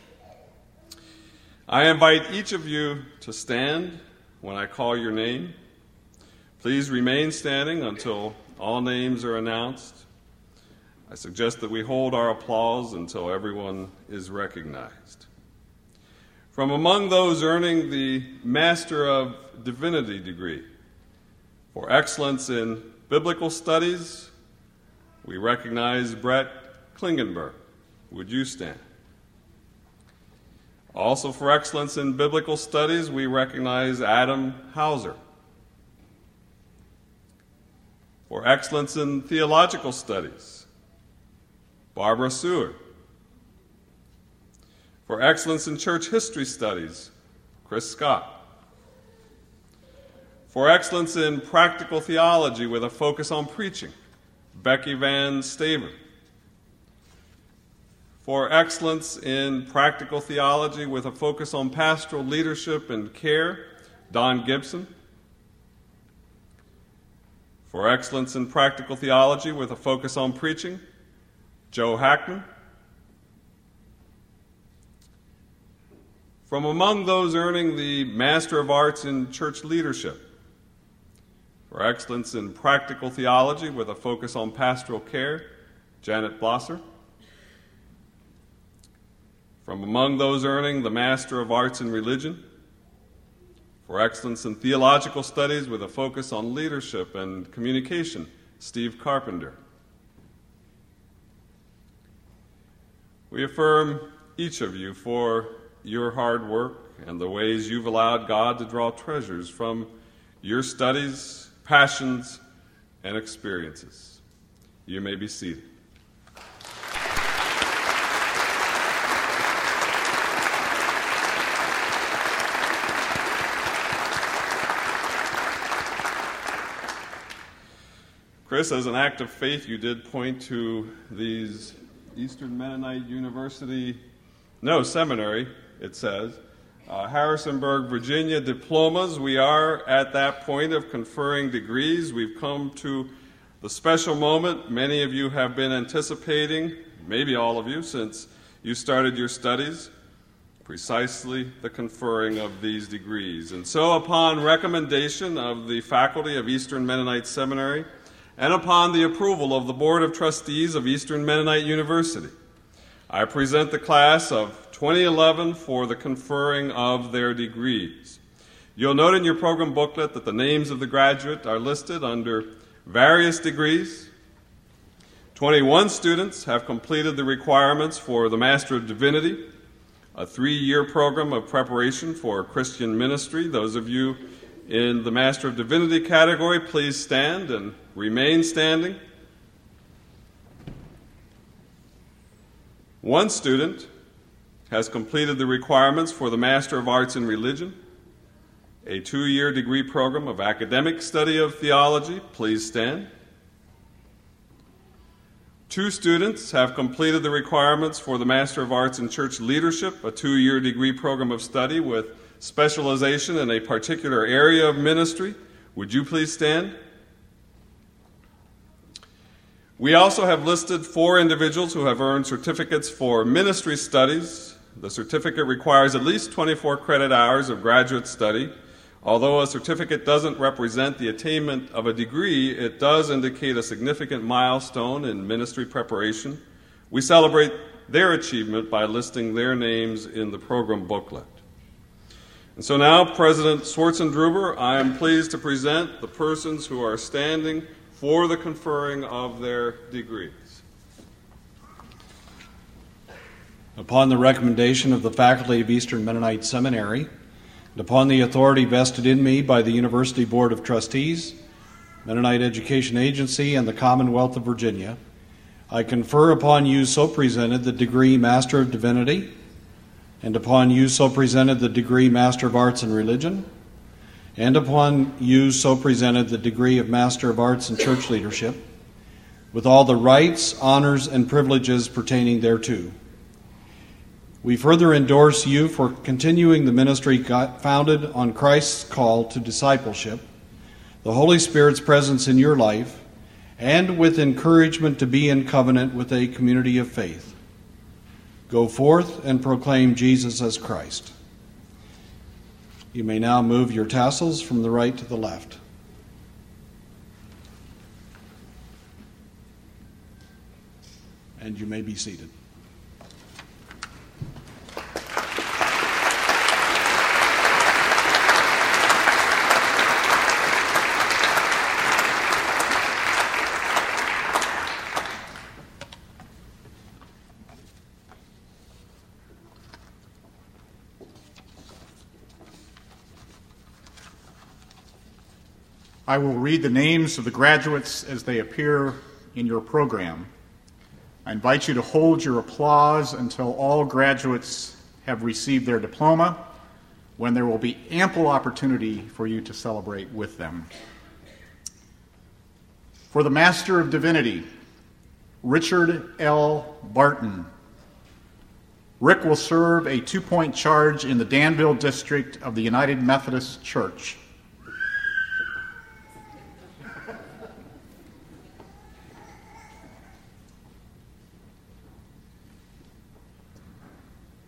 I invite each of you to stand when I call your name. Please remain standing until all names are announced. I suggest that we hold our applause until everyone is recognized. From among those earning the Master of Divinity degree for excellence in biblical studies, we recognize Brett Klingenberg. Would you stand? Also for excellence in biblical studies, we recognize Adam Hauser. For excellence in theological studies, Barbara Seward. For excellence in church history studies, Chris Scott. For excellence in practical theology with a focus on preaching, Becky Van Staver. For excellence in practical theology with a focus on pastoral leadership and care, Don Gibson. For excellence in practical theology with a focus on preaching, Joe Hackman. From among those earning the Master of Arts in Church Leadership For excellence in practical theology with a focus on pastoral care, Janet Blosser. From among those earning the Master of Arts in Religion. For excellence in theological studies with a focus on leadership and communication, Steve Carpenter. We affirm each of you for your hard work and the ways you've allowed God to draw treasures from your studies, passions, and experiences. You may be seated. Chris, as an act of faith, you did point to these Eastern Mennonite University, no, seminary, it says, uh, Harrisonburg, Virginia diplomas. We are at that point of conferring degrees. We've come to the special moment many of you have been anticipating, maybe all of you, since you started your studies, precisely the conferring of these degrees. And so upon recommendation of the faculty of Eastern Mennonite Seminary, and upon the approval of the Board of Trustees of Eastern Mennonite University, I present the class of twenty eleven for the conferring of their degrees. You'll note in your program booklet that the names of the graduate are listed under various degrees. twenty-one students have completed the requirements for the Master of Divinity, a three-year program of preparation for Christian ministry. Those of you in the Master of Divinity category, please stand and remain standing. One student has completed the requirements for the Master of Arts in Religion, a two-year degree program of academic study of theology. Please stand. Two students have completed the requirements for the Master of Arts in Church Leadership, a two-year degree program of study with specialization in a particular area of ministry. Would you please stand? We also have listed four individuals who have earned certificates for ministry studies. The certificate requires at least twenty-four credit hours of graduate study. Although a certificate doesn't represent the attainment of a degree, it does indicate a significant milestone in ministry preparation. We celebrate their achievement by listing their names in the program booklet. And so now, President Swartzendruber, I am pleased to present the persons who are standing for the conferring of their degrees. Upon the recommendation of the faculty of Eastern Mennonite Seminary, and upon the authority vested in me by the University Board of Trustees, Mennonite Education Agency, and the Commonwealth of Virginia, I confer upon you so presented the degree Master of Divinity, and upon you so presented the degree Master of Arts in Religion, and upon you so presented the degree of Master of Arts in Church Leadership, with all the rights, honors, and privileges pertaining thereto. We further endorse you for continuing the ministry founded on Christ's call to discipleship, the Holy Spirit's presence in your life, and with encouragement to be in covenant with a community of faith. Go forth and proclaim Jesus as Christ. You may now move your tassels from the right to the left. And you may be seated. I will read the names of the graduates as they appear in your program. I invite you to hold your applause until all graduates have received their diploma, when there will be ample opportunity for you to celebrate with them. For the Master of Divinity, Richard L. Barton. Rick will serve a two-point charge in the Danville District of the United Methodist Church.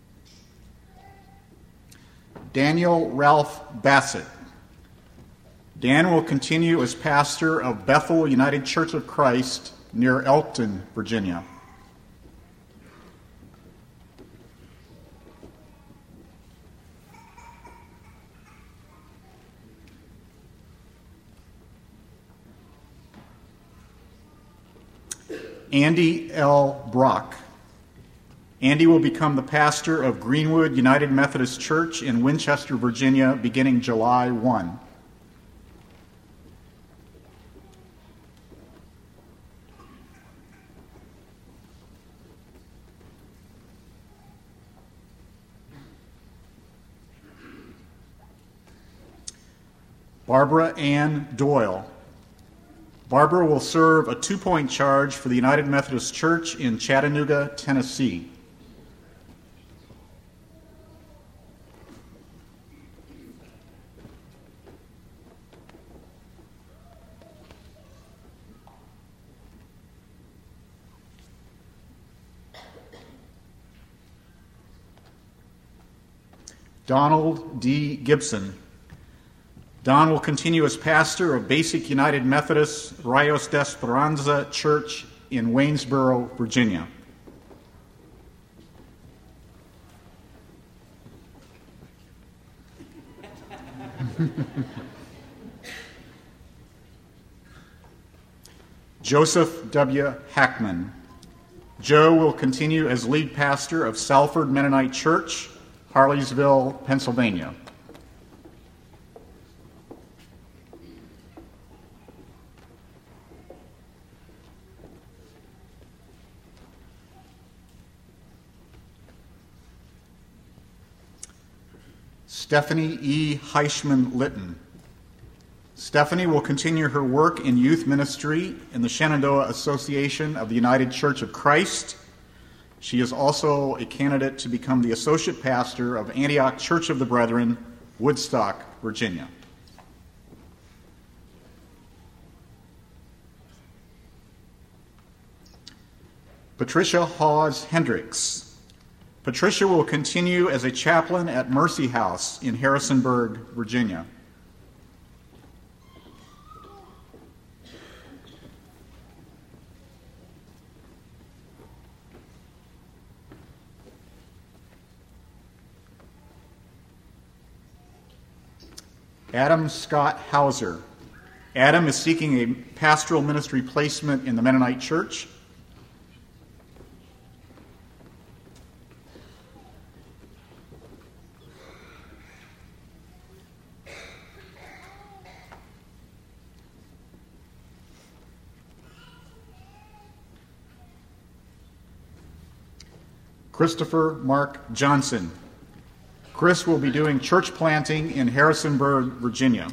Daniel Ralph Bassett. Dan will continue as pastor of Bethel United Church of Christ near Elkton, Virginia. Andy L. Brock. Andy will become the pastor of Greenwood United Methodist Church in Winchester, Virginia, beginning July first. Barbara Ann Doyle. Barbara will serve a two-point charge for the United Methodist Church in Chattanooga, Tennessee. Donald D. Gibson. Don will continue as pastor of Basic United Methodist Rios de Esperanza Church in Waynesboro, Virginia. Joseph W. Hackman. Joe will continue as lead pastor of Salford Mennonite Church, Harleysville, Pennsylvania. Stephanie E. Heichman-Litton. Stephanie will continue her work in youth ministry in the Shenandoah Association of the United Church of Christ. She is also a candidate to become the associate pastor of Antioch Church of the Brethren, Woodstock, Virginia. Patricia Hawes Hendricks. Patricia will continue as a chaplain at Mercy House in Harrisonburg, Virginia. Adam Scott Hauser. Adam is seeking a pastoral ministry placement in the Mennonite Church. Christopher Mark Johnson. Chris will be doing church planting in Harrisonburg, Virginia.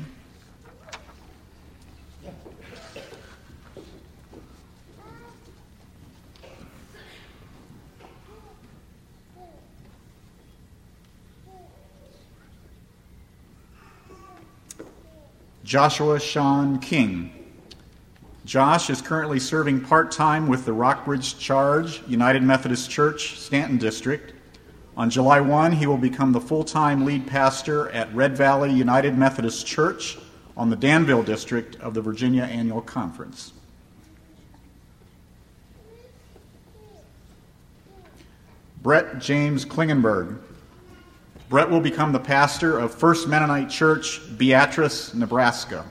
Joshua Sean King. Josh is currently serving part-time with the Rockbridge Charge United Methodist Church, Stanton District. On July first, he will become the full-time lead pastor at Red Valley United Methodist Church on the Danville District of the Virginia Annual Conference. Brett James Klingenberg. Brett will become the pastor of First Mennonite Church, Beatrice, Nebraska.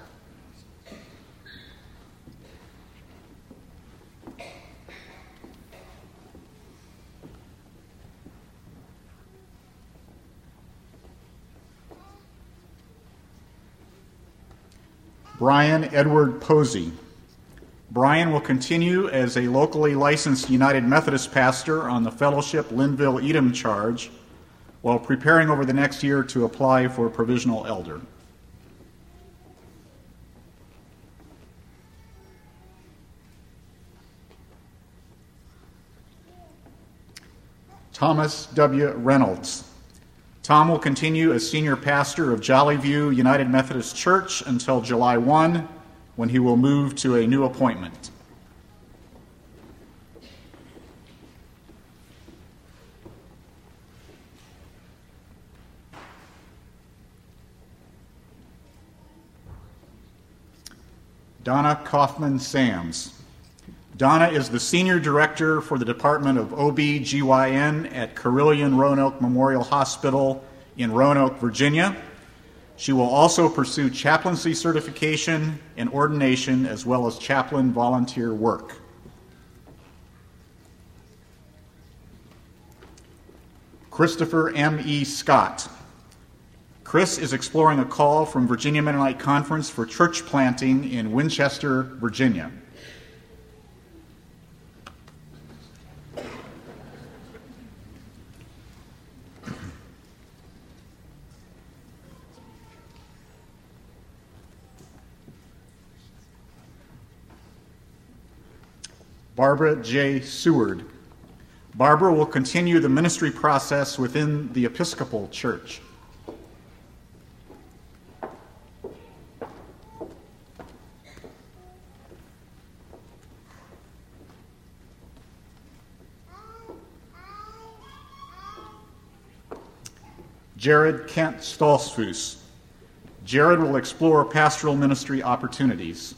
Brian Edward Posey. Brian will continue as a locally licensed United Methodist pastor on the Fellowship Linville Edom Charge while preparing over the next year to apply for provisional elder. Thomas W. Reynolds. Tom will continue as senior pastor of Jolly View United Methodist Church until July first, when he will move to a new appointment. Donna Kaufman-Sams. Donna is the Senior Director for the Department of O B G Y N at Carilion Roanoke Memorial Hospital in Roanoke, Virginia. She will also pursue chaplaincy certification and ordination, as well as chaplain volunteer work. Christopher M E Scott. Chris is exploring a call from Virginia Mennonite Conference for church planting in Winchester, Virginia. Barbara J. Seward. Barbara will continue the ministry process within the Episcopal Church. Jared Kent Stolzfus. Jared will explore pastoral ministry opportunities.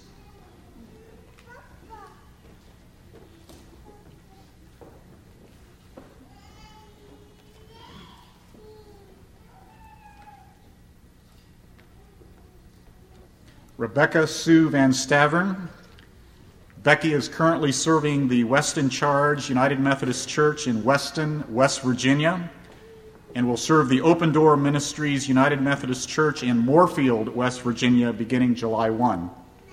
Rebecca Sue Van Stavern. Becky is currently serving the Weston Charge United Methodist Church in Weston, West Virginia, and will serve the Open Door Ministries United Methodist Church in Moorfield, West Virginia, beginning July first.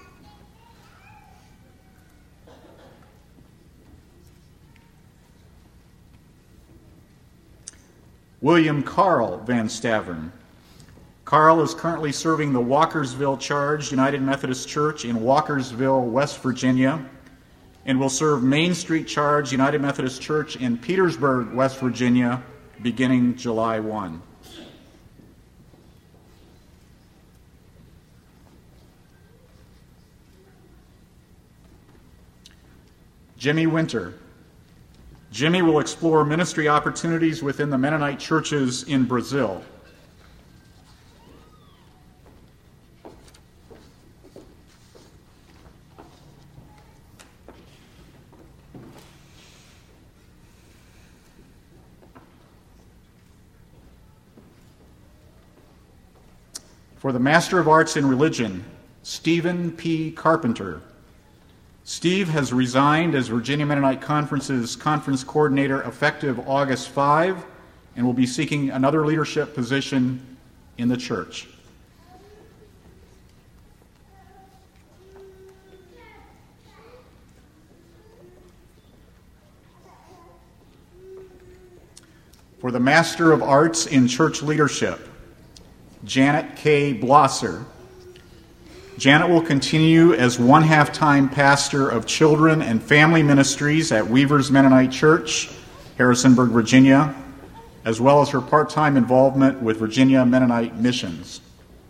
William Carl Van Stavern. Carl is currently serving the Walkersville Charge United Methodist Church in Walkersville, West Virginia, and will serve Main Street Charge United Methodist Church in Petersburg, West Virginia, beginning July first. Jimmy Winter. Jimmy will explore ministry opportunities within the Mennonite churches in Brazil. For the Master of Arts in Religion, Stephen P. Carpenter. Steve has resigned as Virginia Mennonite Conference's conference coordinator effective August fifth and will be seeking another leadership position in the church. For the Master of Arts in Church Leadership, Janet K. Blosser. Janet will continue as one half-time pastor of children and family ministries at Weaver's Mennonite Church, Harrisonburg, Virginia, as well as her part-time involvement with Virginia Mennonite Missions.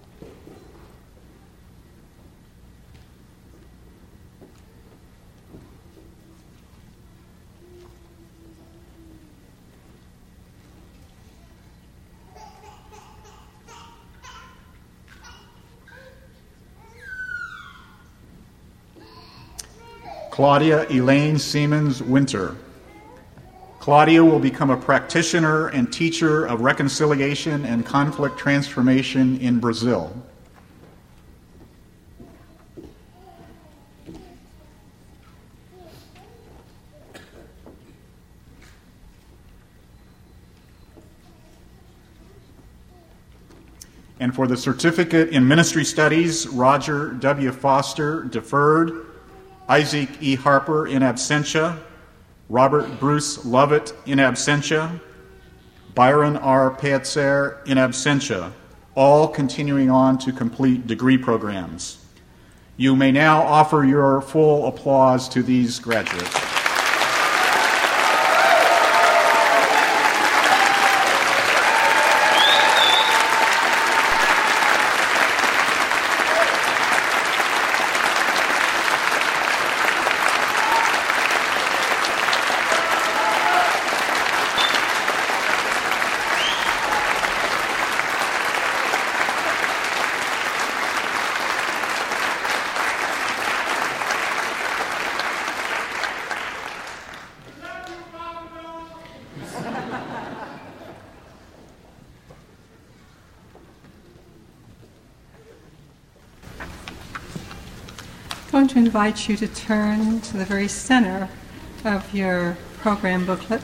Claudia Elaine Siemens Winter. Claudia will become a practitioner and teacher of reconciliation and conflict transformation in Brazil. And for the Certificate in Ministry Studies, Roger W. Foster, deferred, Isaac E. Harper, in absentia, Robert Bruce Lovett, in absentia, Byron R. Peetzer, in absentia, all continuing on to complete degree programs. You may now offer your full applause to these graduates. going to invite you to turn to the very center of your program booklet.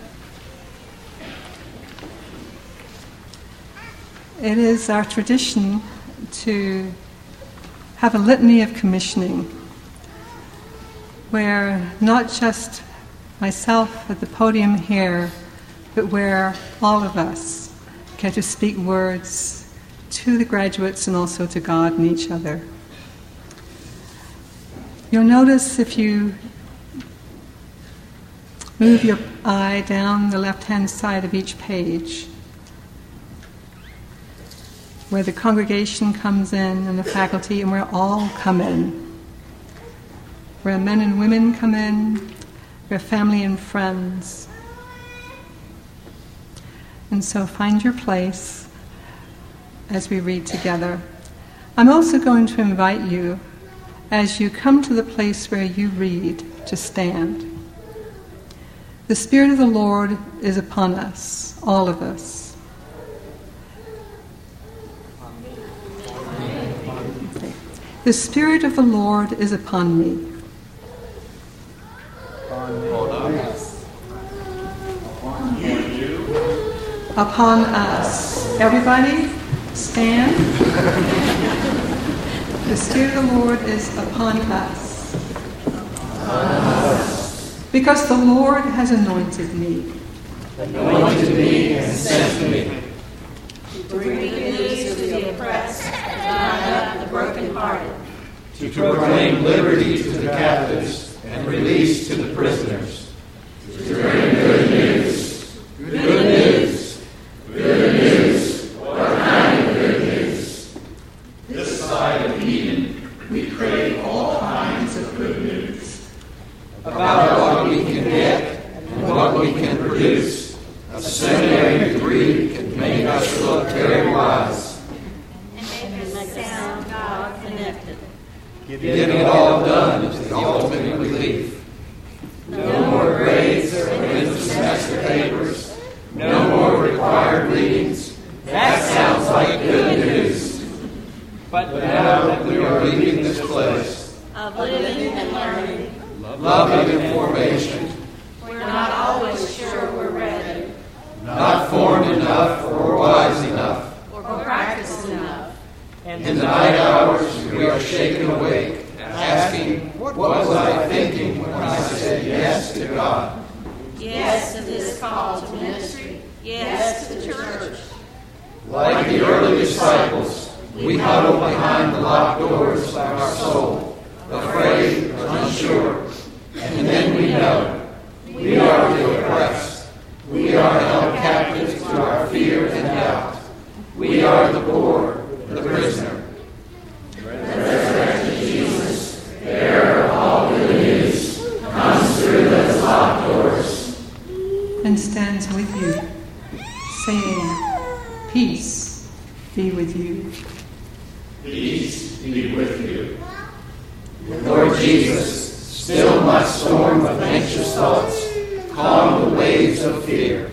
It is our tradition to have a litany of commissioning, where not just myself at the podium here, but where all of us get to speak words to the graduates and also to God and each other. You'll notice if you move your eye down the left-hand side of each page, where the congregation comes in and the faculty and where all come in, where men and women come in, where family and friends. And so find your place as we read together. I'm also going to invite you, as you come to the place where you read, to stand. The Spirit of the Lord is upon us, all of us. Okay. The Spirit of the Lord is upon me. Upon us. Everybody, stand. The Spirit of the Lord is upon us. Upon us. Because the Lord has anointed me. Anointed me and sent me. To bring good news to the oppressed, to bind up the brokenhearted. To proclaim liberty to the captives and release to the prisoners. To bring good news. Good news. Good news. What kind of good news? This side of Eden, we crave all kinds of good news. About what we can get and what we can produce. A seminary degree can make us look very wise. And make us sound God connected. Getting it all done is the ultimate relief. No more grades or end of semester papers. No more required readings. That sounds like good news. But now that we are leaving this place Of living and learning, loving and formation, we're not always sure we're ready. not formed enough or wise enough. Or practiced enough. In the night hours, we are shaken awake, asking, what was I thinking when I said yes to God? Yes to this call to ministry. Yes to church. Like the early disciples, we huddle behind the locked doors of our soul, afraid, unsure. And then we know we are the oppressed. We are held captive to our fear and doubt. We are the poor, the prisoner. Resurrected Jesus, bearer of all good news, comes through those locked doors And stands with you, saying, peace be with you. Peace be with you. Lord Jesus, still my storm of anxious thoughts, calm the waves of fear.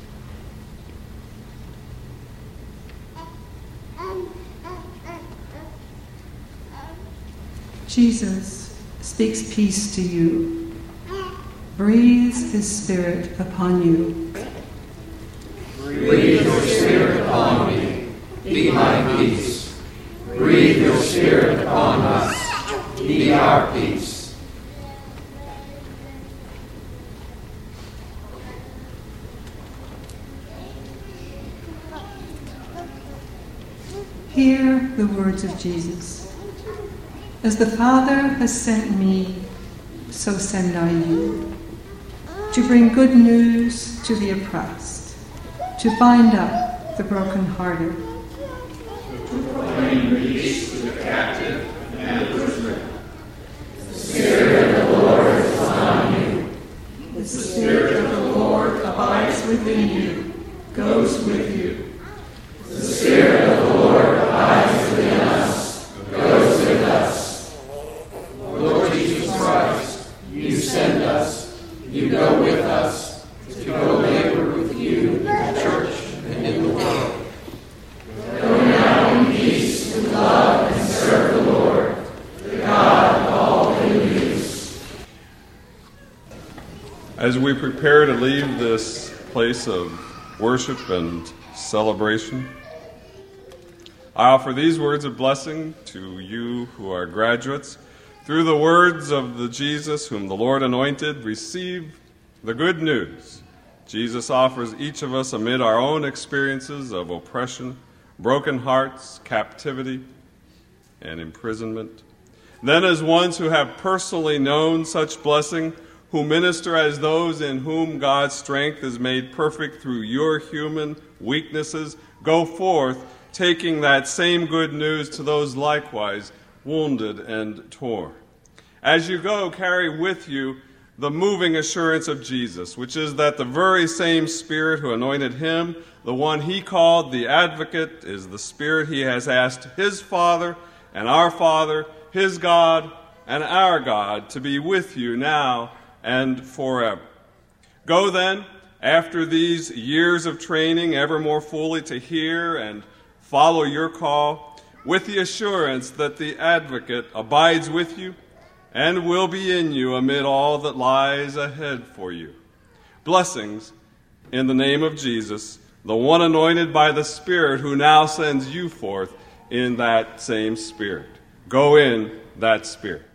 Jesus speaks peace to you, breathes his Spirit upon you. Breathe your Spirit upon me, be my peace. Breathe your Spirit upon us, be our peace. Hear the words of Jesus. As the Father has sent me, so send I you, to bring good news to the oppressed, to bind up the brokenhearted, To proclaim release to the captive and the prisoner. The Spirit of the Lord is on you. The Spirit of the Lord abides within you, goes with you. The Spirit of the Lord abides within us, goes with us. Lord Jesus Christ, you send us, you go with us, to go labor with you in the church and in the world. Go now in peace with love and serve the Lord. As we prepare to leave this place of worship and celebration, I offer these words of blessing to you who are graduates. Through the words of the Jesus whom the Lord anointed, receive the good news Jesus offers each of us amid our own experiences of oppression, broken hearts, captivity, and imprisonment. Then, as ones who have personally known such blessing, who minister as those in whom God's strength is made perfect through your human weaknesses, go forth, taking that same good news to those likewise wounded and torn. As you go, carry with you the moving assurance of Jesus, which is that the very same Spirit who anointed him, the one he called the Advocate, is the Spirit he has asked his Father and our Father, his God and our God, to be with you now and forever. Go then, after these years of training, ever more fully to hear and follow your call, with the assurance that the Advocate abides with you and will be in you amid all that lies ahead for you. Blessings in the name of Jesus, the one anointed by the Spirit who now sends you forth in that same Spirit. Go in that Spirit.